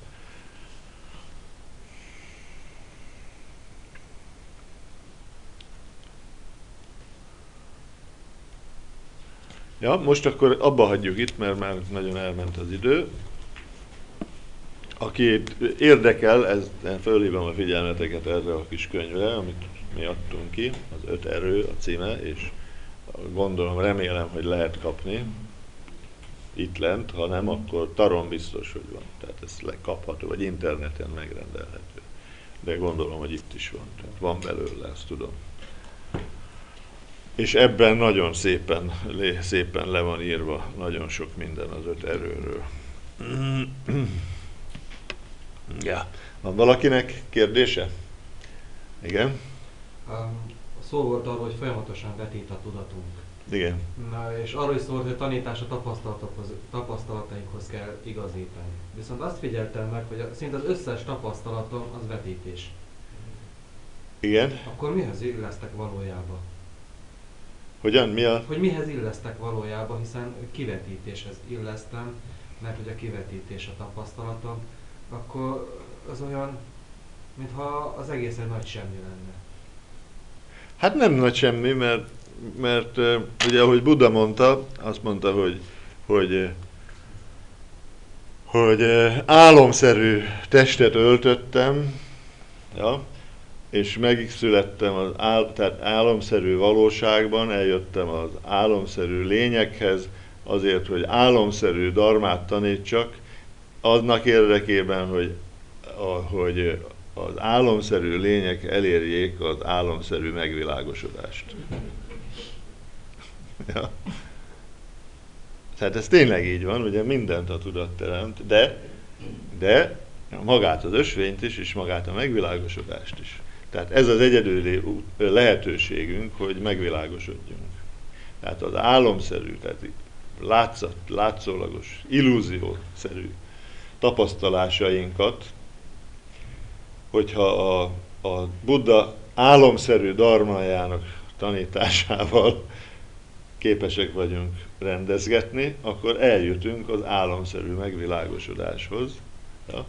Ja, most akkor abba hagyjuk itt, mert már nagyon elment az idő. Aki érdekel, fölhívom a figyelmeteket erre a kis könyvre, amit mi adtunk ki, az 5 erő a címe, és gondolom, remélem, hogy lehet kapni itt lent, ha nem, akkor Taron biztos, hogy van. Tehát ez lekapható, vagy interneten megrendelhető. De gondolom, hogy itt is van. Tehát van belőle, ezt tudom. És ebben nagyon szépen le van írva nagyon sok minden az 5 erőről. Ja. Van valakinek kérdése? Igen? Szó volt arról, hogy folyamatosan vetít a tudatunk. Igen. Na, és arról is szólt, hogy a tanítás a tapasztalatainkhoz kell igazítani. Viszont azt figyeltem meg, hogy szinte az összes tapasztalatom az vetítés. Igen? Akkor mihez illesztek valójában? Hogyan? Mi a... Hogy mihez illesztek valójában, hiszen kivetítéshez illesztem, mert hogy a kivetítés a tapasztalatom, akkor az olyan, mintha az egész egy nagy semmi lenne. Hát nem nagy semmi, mert ugye ahogy Buddha mondta, azt mondta, hogy álomszerű testet öltöttem, ja, és megszülettem tehát álomszerű valóságban, eljöttem az álomszerű lényekhez, azért, hogy álomszerű dharmát tanítsak, annak érdekében, hogy az álomszerű lények elérjék az álomszerű megvilágosodást. Ja. Tehát ez tényleg így van, ugye mindent a tudat teremt, de magát az ösvényt is, és magát a megvilágosodást is. Tehát ez az egyedüli lehetőségünk, hogy megvilágosodjunk. Tehát az álomszerű, tehát látszólagos, illúziószerű tapasztalásainkat, hogyha a Buddha álomszerű dharmájának tanításával képesek vagyunk rendezgetni, akkor eljutunk az álomszerű megvilágosodáshoz. Ja?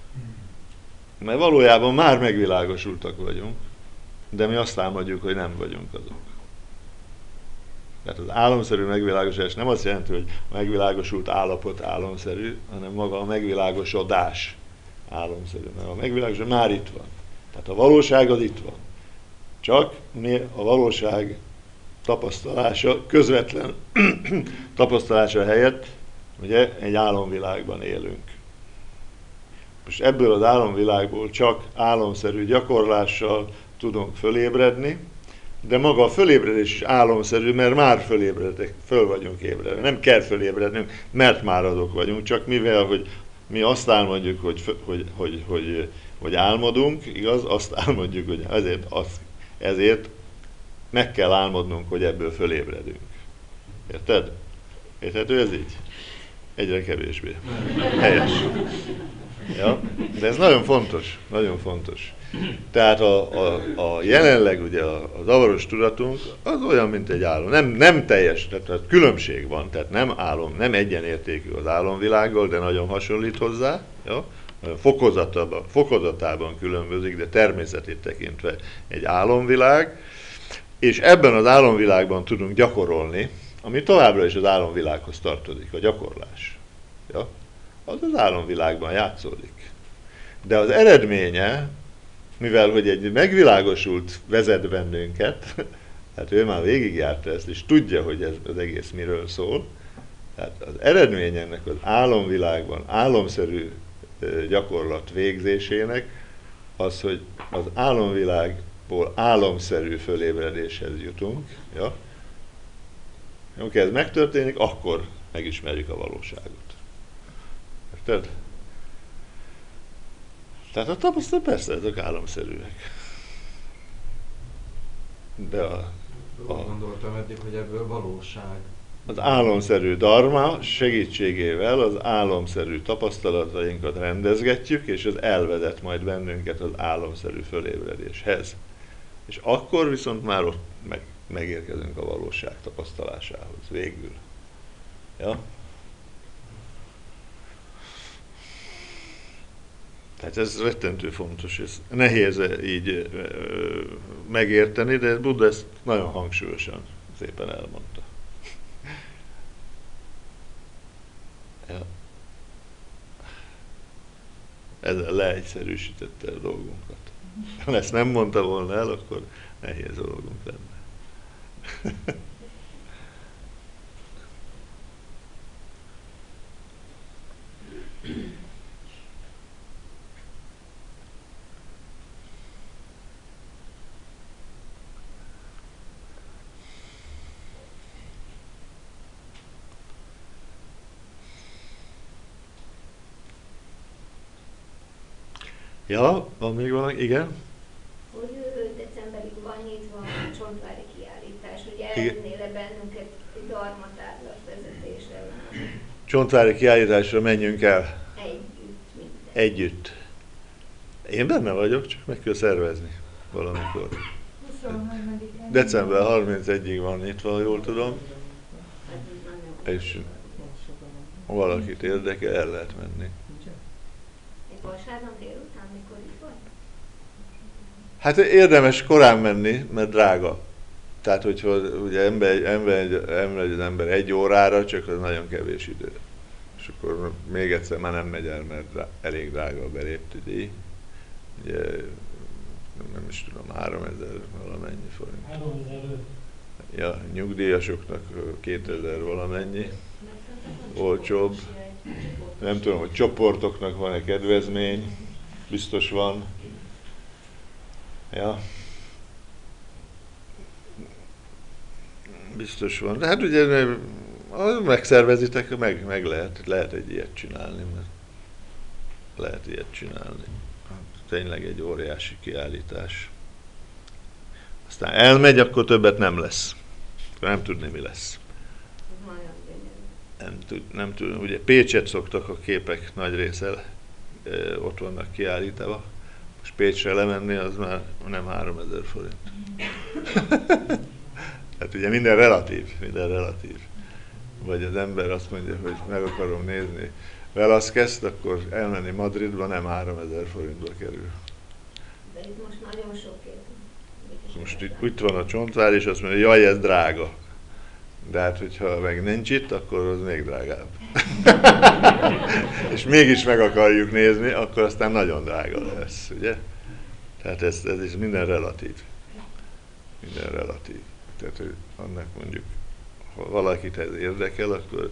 Mert valójában már megvilágosultak vagyunk, de mi azt támadjuk, hogy nem vagyunk azok. Tehát az álomszerű megvilágosodás nem azt jelenti, hogy a megvilágosult állapot álomszerű, hanem maga a megvilágosodás álomszerű. Mert a megvilágosodás már itt van. Tehát a valóság az itt van. Csak mi a valóság tapasztalása, közvetlen tapasztalása helyett ugye egy álomvilágban élünk. Most ebből az álomvilágból csak álomszerű gyakorlással tudunk fölébredni, de maga a fölébredés is álomszerű, mert már föl vagyunk ébredve. Nem kell fölébrednünk, mert már azok vagyunk, csak mivel, hogy mi azt álmodjuk, hogy álmodunk, igaz? Azt álmodjuk, hogy ezért meg kell álmodnunk, hogy ebből fölébredünk. Érted? Érthető ez így? Egyre kevésbé. Helyes. Ja? De ez nagyon fontos, nagyon fontos. Tehát a jelenleg ugye a zavaros tudatunk az olyan, mint egy álom. Nem teljes, tehát különbség van, tehát nem álom, nem egyenértékű az álomvilággal, de nagyon hasonlít hozzá. Ja? Fokozatában különbözik, de természetét tekintve egy álomvilág. És ebben az álomvilágban tudunk gyakorolni, ami továbbra is az álomvilághoz tartozik, a gyakorlás. Ja? Az álomvilágban játszódik. De az eredménye, mivel hogy egy megvilágosult vezet bennünket, hát ő már végigjárta ezt, és tudja, hogy ez az egész miről szól, tehát az eredmény ennek az álomvilágban, álomszerű gyakorlat végzésének az, hogy az álomvilágból álomszerű fölébredéshez jutunk. Ja? Amikor ez megtörténik, akkor megismerjük a valóságot. Érted? Tehát a tapasztalat persze ezek álomszerűek. De gondoltam eddig, hogy ebből valóság. Az álomszerű dharma segítségével az álomszerű tapasztalatainkat rendezgetjük, és az elvezet majd bennünket az álomszerű fölébredéshez. És akkor viszont már ott megérkezünk a valóság tapasztalásához végül. Ja? Tehát ez rettentő fontos, ez nehéz így megérteni, de Buddha ezt nagyon hangsúlyosan szépen elmondta. Ja. Ezzel leegyszerűsítette a dolgunkat. Ha ezt nem mondta volna el, akkor nehéz dolgunk lenne. Ja, van még valami? Igen? Hogy decemberig van nyitva a Csontvári kiállítás, hogy Igen. elvinnél bennünket egy darmatárlat vezetésre. Csontvári kiállításra menjünk el Együtt, minden. együtt. Én benne vagyok, csak meg kell szervezni valamikor. 23-án. December 31-ig van nyitva, ha jól tudom, Hát, nagyon és ha valakit érdekel, el lehet menni. egy vasárnap délután, mikor itt vagy? Hát érdemes korán menni, mert drága. Tehát, hogyha ugye elmegy az ember 1 órára, csak az nagyon kevés idő. És akkor még egyszer már nem megy el, mert elég drága a beléptidíj. Ugye, nem is tudom, 3000 valamennyi forint. 3005. Ja, nyugdíjasoknak 2000 valamennyi, olcsóbb. Nem tudom, hogy csoportoknak van-e kedvezmény, biztos van. Ja. Biztos van. De hát ugye, ha megszervezitek, meg lehet egy ilyet csinálni, mert lehet ilyet csinálni. Tényleg egy óriási kiállítás. Aztán elmegy, akkor többet nem lesz. Akkor nem tudni, mi lesz. Ez nagyon gyönyörű. Nem tudom, ugye Pécset szoktak a képek nagy része ott vannak kiállítva. Most Pécsre lemenni, az már nem 3000 forint. Hát ugye minden relatív. Vagy az ember azt mondja, hogy meg akarom nézni Velázquezt, akkor elmenni Madridba nem 3000 forintba kerül. De itt most nagyon sok év. Most itt van a Csontvár, és azt mondja, jaj, ez drága. De hát, hogyha meg nincs itt, akkor az még drágább. És mégis meg akarjuk nézni, akkor aztán nagyon drága lesz, ugye? Tehát ez is minden relatív. Minden relatív. Tehát, hogy annak mondjuk, ha valakit ez érdekel, akkor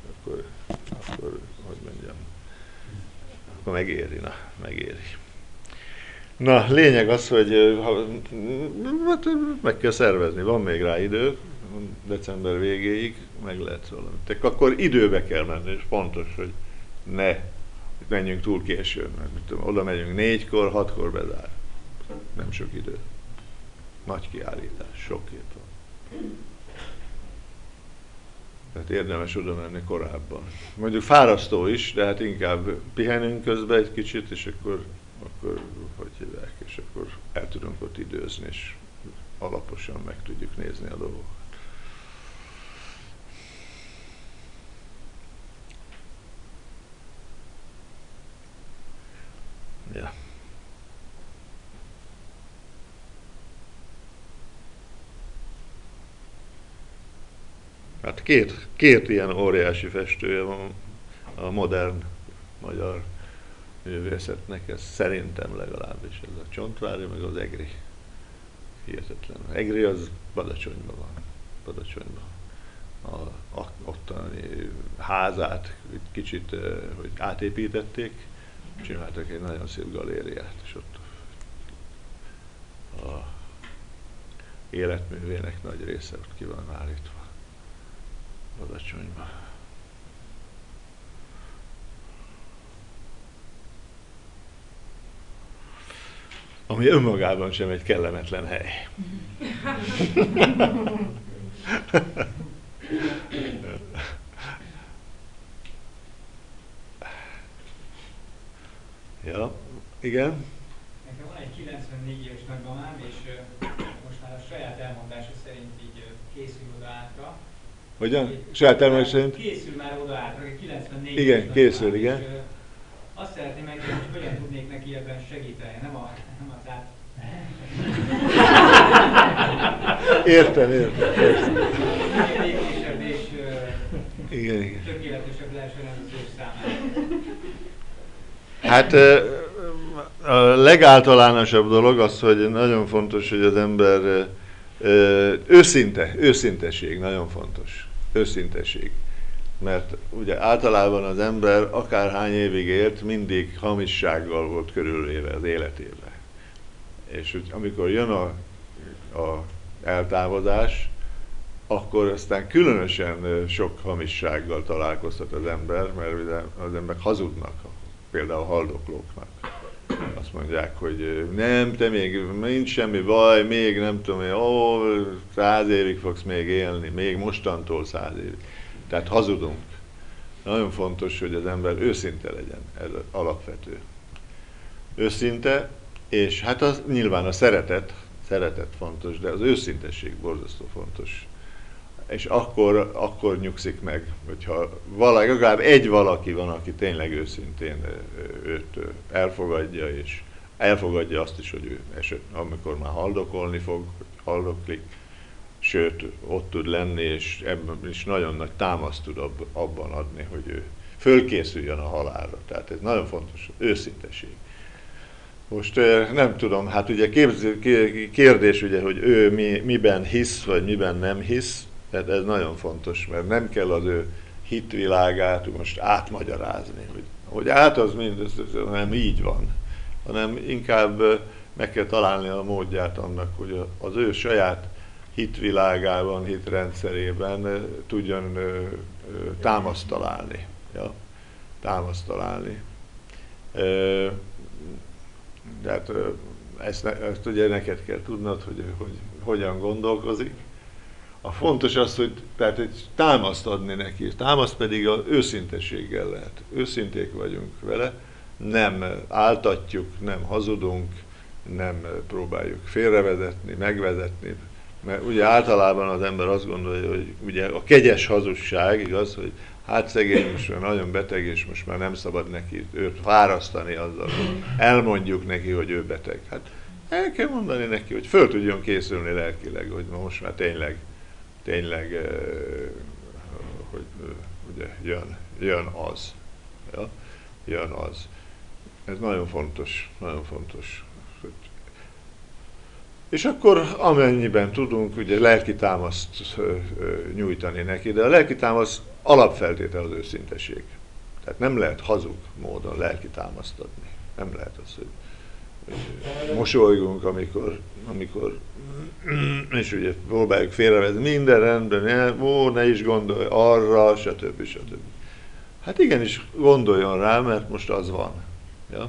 hogy mondjam, akkor megéri. Na, lényeg az, hogy meg kell szervezni, van még rá idő, december végéig meg lehet valamit. Tehát akkor időbe kell menni, és fontos, hogy ne menjünk túl későn, mert mit tudom, oda megyünk 4-kor, 6-kor bezár. Nem sok idő. Nagy kiállítás, sok kép van. Tehát érdemes oda menni korábban. Mondjuk fárasztó is, de hát inkább pihenünk közben egy kicsit, és akkor hogy hívják, és akkor el tudunk ott időzni, és alaposan meg tudjuk nézni a dolgokat. Ja. Hát két ilyen óriási festője van a modern magyar művészetnek, ez szerintem legalábbis, ez a Csontvári, meg az Egri. Hihetetlen. Egri az Badacsonyban van. Badacsonyban. A ottani házát kicsit, hogy átépítették, csináltak egy nagyon szép galériát, és ott a életművének nagy része ott ki van állítva. Badacsonyban. Ami önmagában sem egy kellemetlen hely. Ja, igen. Nekem van egy 94 éves nagymamám, és most már a saját elmondása szerint így készül oda átra. Hogyan? Saját elmondás szerint? Készül már oda átra, 94 Igen, éves készül, nagymamám, igen. és azt szeretném megkérdezni, hogy hogyan tudnék neki neki ebben segíteni, nem az át. Értem. Békésebb és Igen. tökéletesebb lehessen az ő számára. Hát a legáltalánosabb dolog az, hogy nagyon fontos, hogy az ember őszinteség, nagyon fontos. Őszinteség. Mert ugye általában az ember akárhány évig élt, mindig hamissággal volt körülvéve az életében. És amikor jön a eltávozás, akkor aztán különösen sok hamissággal találkoztat az ember, mert az emberek hazudnak, például haldoklóknak. Azt mondják, hogy nem, te még nincs semmi baj, még nem tudom, 100 évig fogsz még élni, még mostantól 100 évig. Tehát hazudunk. Nagyon fontos, hogy az ember őszinte legyen, ez alapvető. Őszinte, és hát az nyilván a szeretet fontos, de az őszintesség borzasztó fontos. És akkor nyugszik meg, hogyha legalább egy valaki van, aki tényleg őszintén őt elfogadja, és elfogadja azt is, hogy ő amikor már haldokolni fog, haldoklik, sőt, ott tud lenni, és ebben is nagyon nagy támaszt tud abban adni, hogy ő fölkészüljön a halálra. Tehát ez nagyon fontos, őszinteség. Most nem tudom, hát ugye kérdés, ugye, hogy ő miben hisz, vagy miben nem hisz, tehát ez nagyon fontos, mert nem kell az ő hitvilágát most átmagyarázni, hogy az mind, nem így van, hanem inkább meg kell találni a módját annak, hogy az ő saját hitvilágában, hitrendszerében tudjon támaszt találni. Ja? Támaszt találni. Tehát ezt ugye neked kell tudnod, hogy hogyan gondolkozik. A fontos az, hogy tehát egy támaszt adni neki, támaszt pedig az őszintességgel lehet. Őszinték vagyunk vele, nem áltatjuk, nem hazudunk, nem próbáljuk félrevezetni, megvezetni, mert ugye általában az ember azt gondolja, hogy ugye a kegyes hazugság, igaz, hogy hát szegény most már nagyon beteg, és most már nem szabad neki őt fárasztani azzal, hogy elmondjuk neki, hogy ő beteg. Hát el kell mondani neki, hogy föl tudjon készülni lelkileg, hogy most már tényleg hogy ugye jön az. Ja? Jön az. Ez nagyon fontos, nagyon fontos. És akkor amennyiben tudunk, ugye lelki támaszt nyújtani neki, de a lelki támasz alapfeltétel az őszinteség. Tehát nem lehet hazug módon lelki támaszt adni. Nem lehet az, hogy mosolygunk, amikor és ugye próbáljuk félrevezetni, minden rendben, ne is gondolj arra, stb. Hát igenis gondoljon rá, mert most az van. Ja?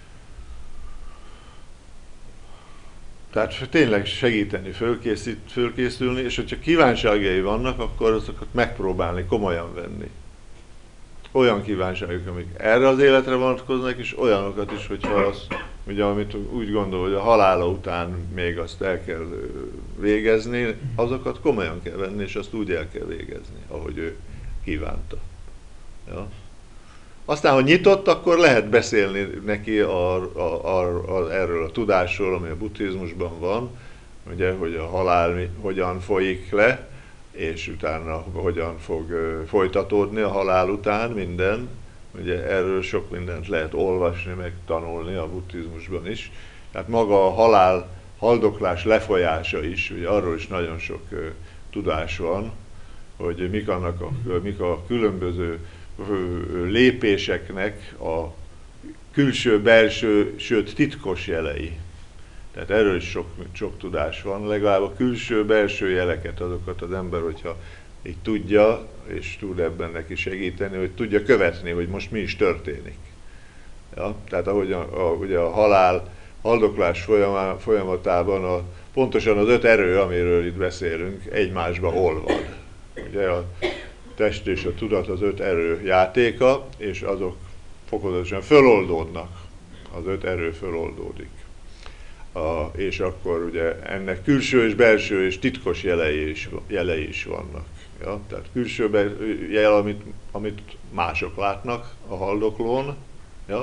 Tehát tényleg segíteni, fölkészülni, és hogyha kívánságai vannak, akkor azokat megpróbálni, komolyan venni. Olyan kívánságok, amik erre az életre vonatkoznak, és olyanokat is, hogyha az, ugye, amit úgy gondol, hogy a halála után még azt el kell végezni, azokat komolyan kell venni, és azt úgy el kell végezni, ahogy ő kívánta. Ja? Aztán, ha nyitott, akkor lehet beszélni neki erről a tudásról, ami a buddhizmusban van, ugye, hogy a halál hogyan folyik le, és utána hogyan fog folytatódni a halál után minden. Ugye erről sok mindent lehet olvasni, meg tanulni a buddhizmusban is. Tehát maga a haldoklás lefolyása is, ugye arról is nagyon sok tudás van, hogy mik a különböző lépéseknek a külső, belső, sőt titkos jelei. Tehát erről is sok tudás van, legalább a külső, belső jeleket, azokat az ember, hogyha így tudja, és tud ebben neki segíteni, hogy tudja követni, hogy most mi is történik. Ja? Tehát ahogy ugye a haldoklás folyamatában pontosan az 5 erő, amiről itt beszélünk, egymásba olvad. Ugye a test és a tudat az 5 erő játéka, és azok fokozatosan föloldódnak. Az 5 erő föloldódik. És akkor ugye ennek külső és belső és titkos jelei is vannak. Ja? Tehát külső jel, amit mások látnak a haldoklón, ja?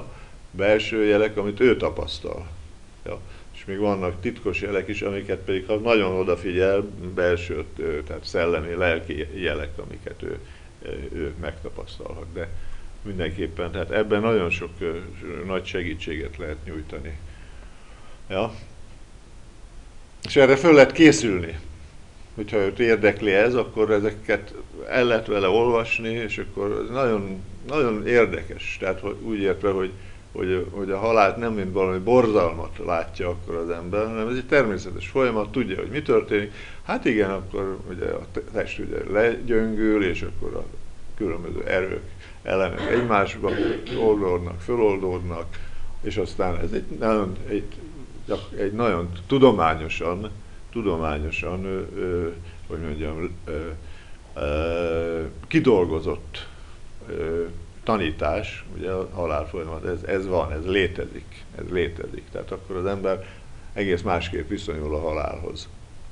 belső jelek, amit ő tapasztal. Ja. És még vannak titkos jelek is, amiket pedig, ha nagyon odafigyel, belső, tehát szellemi, lelki jelek, amiket ő megtapasztalhat. De mindenképpen, tehát ebben nagyon sok nagy segítséget lehet nyújtani. Ja. És erre föl lehet készülni. Hogyha őt érdekli ez, akkor ezeket el lehet vele olvasni, és akkor ez nagyon, nagyon érdekes. Tehát úgy értve, hogy a halált nem mint valami borzalmat látja akkor az ember, hanem ez egy természetes folyamat, tudja, hogy mi történik. Hát igen, akkor ugye a test ugye legyöngül, és akkor a különböző erők, elemek egymásba oldódnak, föloldódnak, és aztán ez egy nagyon tudományosan, hogy mondjam, kidolgozott tanítás, ugye a halálfolyamat, ez van, ez létezik. Tehát akkor az ember egész másképp viszonyul a halálhoz.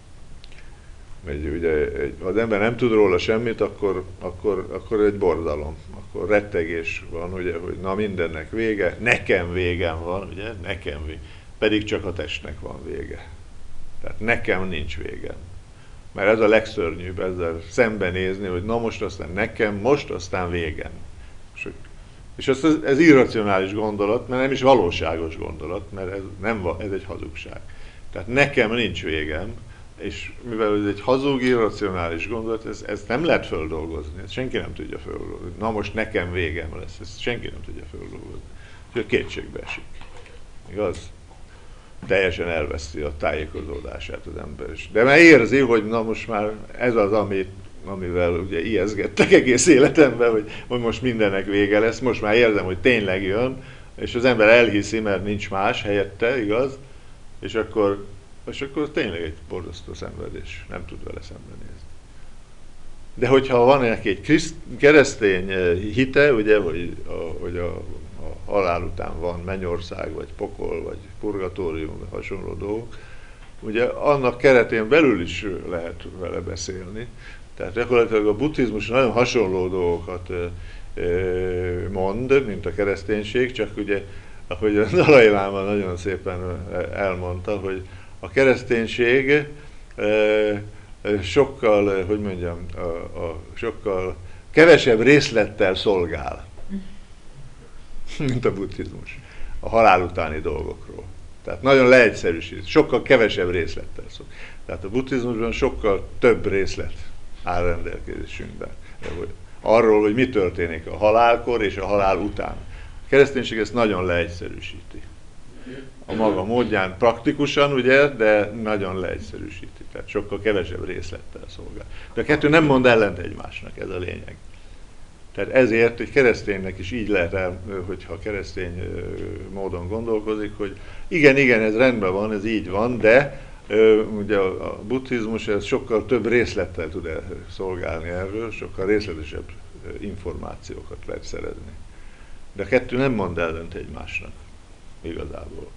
Ugye, ha az ember nem tud róla semmit, akkor egy borzalom, akkor rettegés van, ugye, hogy na mindennek vége, nekem végem van, ugye, pedig csak a testnek van vége. Tehát nekem nincs végem. Mert ez a legszörnyűbb ezzel szembenézni, hogy na most aztán nekem, most aztán végem. És ez irracionális gondolat, mert nem is valóságos gondolat, mert ez egy hazugság. Tehát nekem nincs végem, és mivel ez egy hazug, irracionális gondolat, ezt nem lehet földolgozni, ezt senki nem tudja földolgozni. Na most nekem végem lesz, ezt senki nem tudja földolgozni. Úgyhogy kétségbe esik. Igaz? Teljesen elveszti a tájékozódását az ember is. De már érzi, hogy na most már ez az, amivel ugye ijeszgettek egész életemben, hogy most mindennek vége lesz, most már érzem, hogy tényleg jön, és az ember elhiszi, mert nincs más helyette, igaz? És akkor tényleg egy borzasztó szenvedés, nem tud vele szembenézni. De hogyha van neki egy keresztény hite, ugye, hogy a halál után van mennyország, vagy pokol, vagy purgatórium, vagy hasonló dolgok, ugye annak keretén belül is lehet vele beszélni. Tehát gyakorlatilag a buddhizmus nagyon hasonló dolgokat mond, mint a kereszténység, csak ugye, ahogy a Dalai Láma nagyon szépen elmondta, hogy a kereszténység sokkal, hogy mondjam, sokkal kevesebb részlettel szolgál, mint a buddhizmus, a halál utáni dolgokról. Tehát nagyon leegyszerűsít, sokkal kevesebb részlettel szolgál. Tehát a buddhizmusban sokkal több részlet áll rendelkezésünkben. Arról, hogy mi történik a halálkor és a halál után. A kereszténység ezt nagyon leegyszerűsíti. A maga módján praktikusan, ugye, de nagyon leegyszerűsíti. Tehát sokkal kevesebb részlettel szolgál. De a kettő nem mond ellent egymásnak, ez a lényeg. Tehát ezért egy kereszténynek is így lehet, hogyha keresztény módon gondolkozik, hogy igen, ez rendben van, ez így van, de ugye a buddhizmus ez sokkal több részlettel tud szolgálni erről, sokkal részletesebb információkat lehet szerezni. De a kettő nem mond ellent egymásnak, igazából.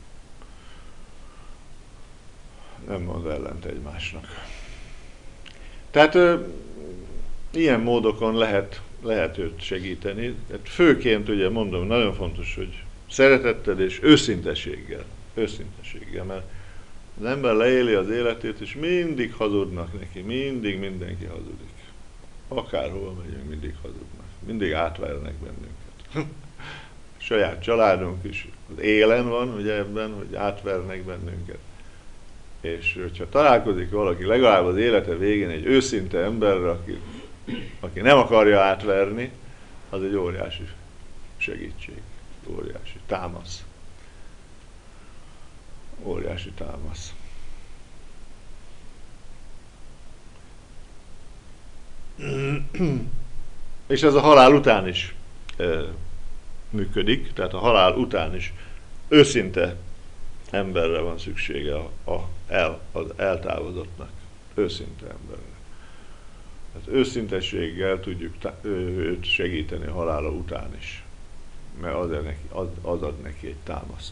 Nem mond ellent egymásnak. Tehát ilyen módokon lehet őt segíteni. Tehát főként ugye mondom, nagyon fontos, hogy szeretettel és őszintességgel, mert az ember leéli az életét, és mindig hazudnak neki, mindig mindenki hazudik. Akárhol megyünk, mindig hazudnak, mindig átvernek bennünket. Saját családunk is az élen van, ugye ebben, hogy átvernek bennünket. És hogyha találkozik valaki legalább az élete végén egy őszinte emberre, aki nem akarja átverni, az egy óriási segítség, óriási támasz. Óriási támasz. És ez a halál után is működik, tehát a halál után is őszinte emberre van szüksége az eltávozottnak. Őszinte emberre. Tehát őszintességgel tudjuk őt segíteni a halála után is, mert az ad neki egy támaszt.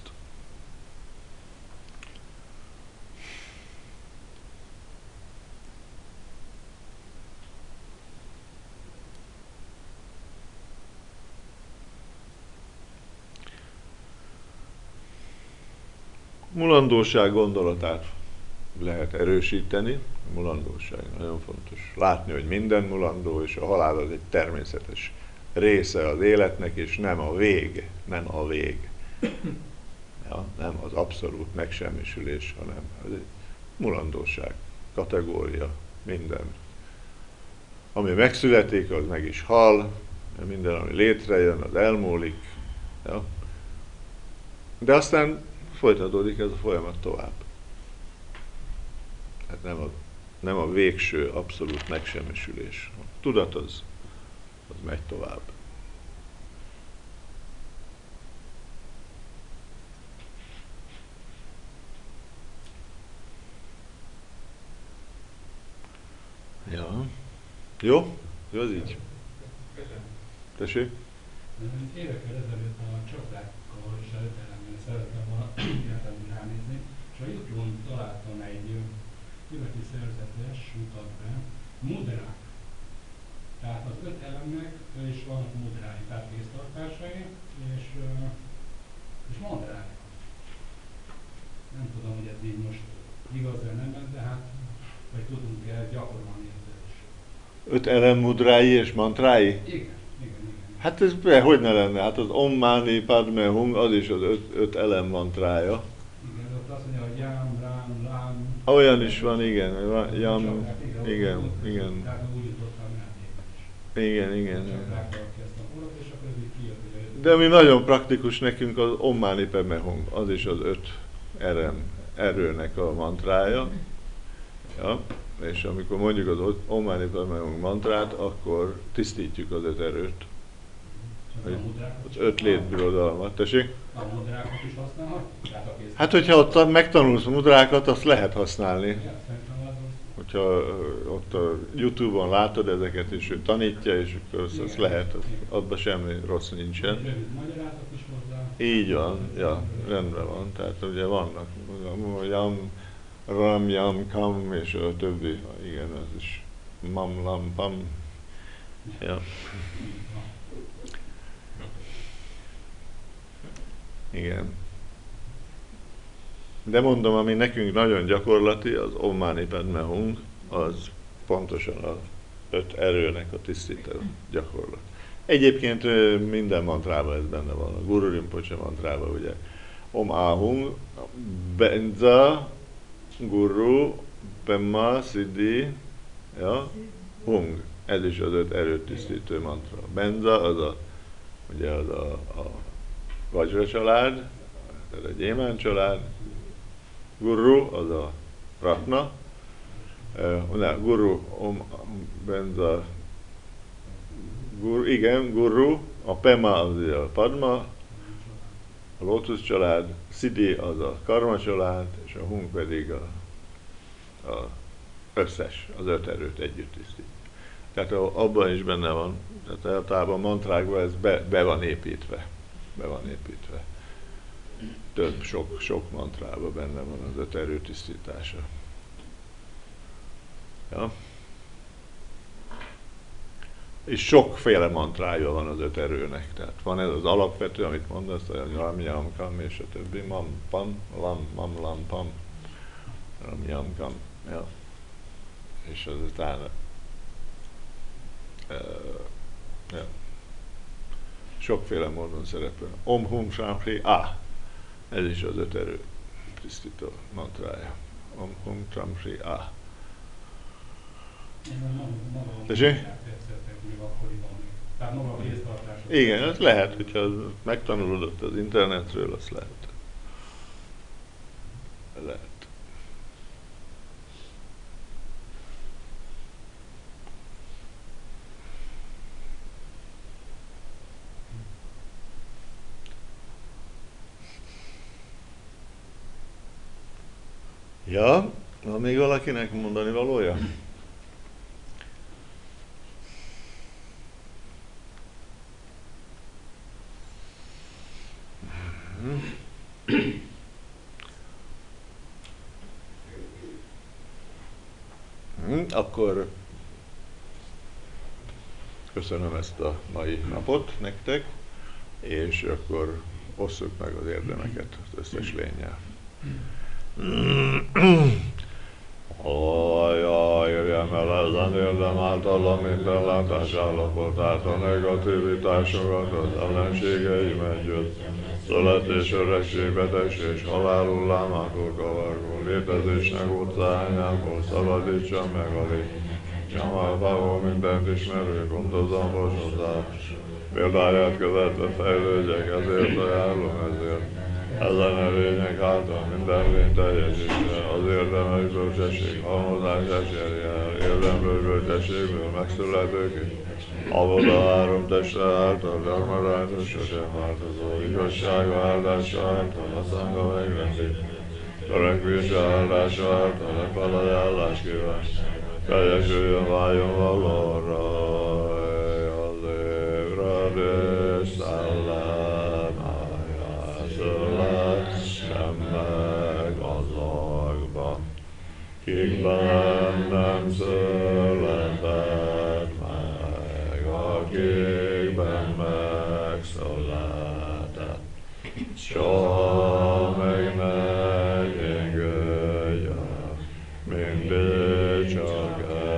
mulandóság gondolatát lehet erősíteni. A mulandóság nagyon fontos. Látni, hogy minden mulandó, és a halál az egy természetes része az életnek, és nem a vég, nem a vég. Ja, nem az abszolút megsemmisülés, hanem az egy mulandóság, kategória, minden. Ami megszületik, az meg is hal, minden, ami létrejön, az elmúlik. Ja. De aztán folytatódik ez a folyamat tovább. Hát nem a végső, abszolút megsemmisülés. A tudat az megy tovább. Ja. Jó? Jó az így? Köszönöm. Tessék? Évekkel ezelőtt a csapdákkal és előttelemmel szerettem volna egyáltalán ránézni, és a YouTube-on találtam egy tibeti szerzetes, mutat be, mudrák. Tehát az 5 elemnek is vannak mudrái, tehát kéztartásai, és mandrák. Nem tudom, hogy ez így most igaz-e nem, de hát, vagy tudunk-e gyakorolni ezzel is. 5 elem mudrái és mantrái? Igen. Hát ez hogy ne lenne? Hát az Om Mani Padme Hum, az is az 5 elem mantrája. Igen, ott azt mondja, hogy Jám, Rám, Lám. Olyan is van, igen. Jam, Igen. igen. Tehát úgy jutottam el Igen. és akkor ez így kijött, hogy De ami nagyon praktikus nekünk az Om Mani Padme Hum, az is az 5 erőnek a mantrája. Ja. És amikor mondjuk az Om Mani Padme Hum mantrát, akkor tisztítjuk az 5 erőt. Az 5 létbirodalmat, tessék? A mudrákat is használhat? Hát, hogyha ott megtanulsz mudrákat, azt lehet használni. Hogyha ott a YouTube-on látod ezeket, és ő tanítja, és akkor azt lehet, abban semmi rossz nincsen. Rövid magyarázat is hozzá. Így van, ja, rendben van. Tehát ugye vannak Jam, Ram, Jam, Kam, és a többi, igen, az is Mam, Lam, Pam. Ja. Igen. De mondom, ami nekünk nagyon gyakorlati, az Om Mani Padme Hum, az pontosan az 5 erőnek a tisztító gyakorlat. Egyébként minden mantrában ez benne van. A Guru Rinpoche mantrában ugye Om Ahum, Benza, Guru, Pema, Siddhi, ja, Hung. Ez is az 5 erőt tisztító mantra. Benza az ugye az a Vajra család, ez a gyémánt család, Guru, az a Ratna, Guru, Benza, Guru, igen, Guru, a Pema az a Padma, a Lotus család, Siddhi az a Karma család, és a Hung pedig a összes, az 5 erőt együtt tisztít. Tehát abban is benne van, tehát általában mantrákban ez be van építve. Több, sok mantrában benne van az 5 erő tisztítása. Ja. És sokféle mantrája van az 5 erőnek. Tehát van ez az alapvető, amit mondasz, hogy Ram, Jam, Kam és a többi. Mam, Pam, Lam, Mam, Lam, Pam. Ram, Jam, Kam. Ja. És azután ja. Sokféle módon szerepel. Om Hum Shri A. Ez is az 5 erő tisztító mantrája. Om Hum Shri A. Tessék? Igen, ez lehet, hogyha megtanulod ott az internetről, azt lehet. Lehet. Ja, van még valakinek mondani valója? Akkor köszönöm ezt a mai napot nektek, és akkor osszuk meg az érdemeket az összes lénnyel. Alaja érjem el ezen érdem által, minden látás állapotát, a negativitásokat, az ellenségeimet győz. Születés, örökség, betegség és halál hullámától kavargó létezésnek óceánjából szabadítson meg a lét. Jamalvából mindent ismerő, gondozom hozzá. Példáját követve fejlődjek, ezért ajánlom, ezért. Ezen erények által minden lény teljesítse, az érdemes bölcsesség, halmozás eserje el, érdemből bölcsességből megszületőként. Abod a három testre által, gyarmadátos, sosem változó, igazsága áldása által, a szanga megrendít. Törekvése áldása által, lepalajánlás kíván. Teljesüljön, váljon valóra, az ébredés szellemája születsen meg azokban, kik bennem született meg, akikben megszületett. Soha meg ne gyengüljön, mindig csak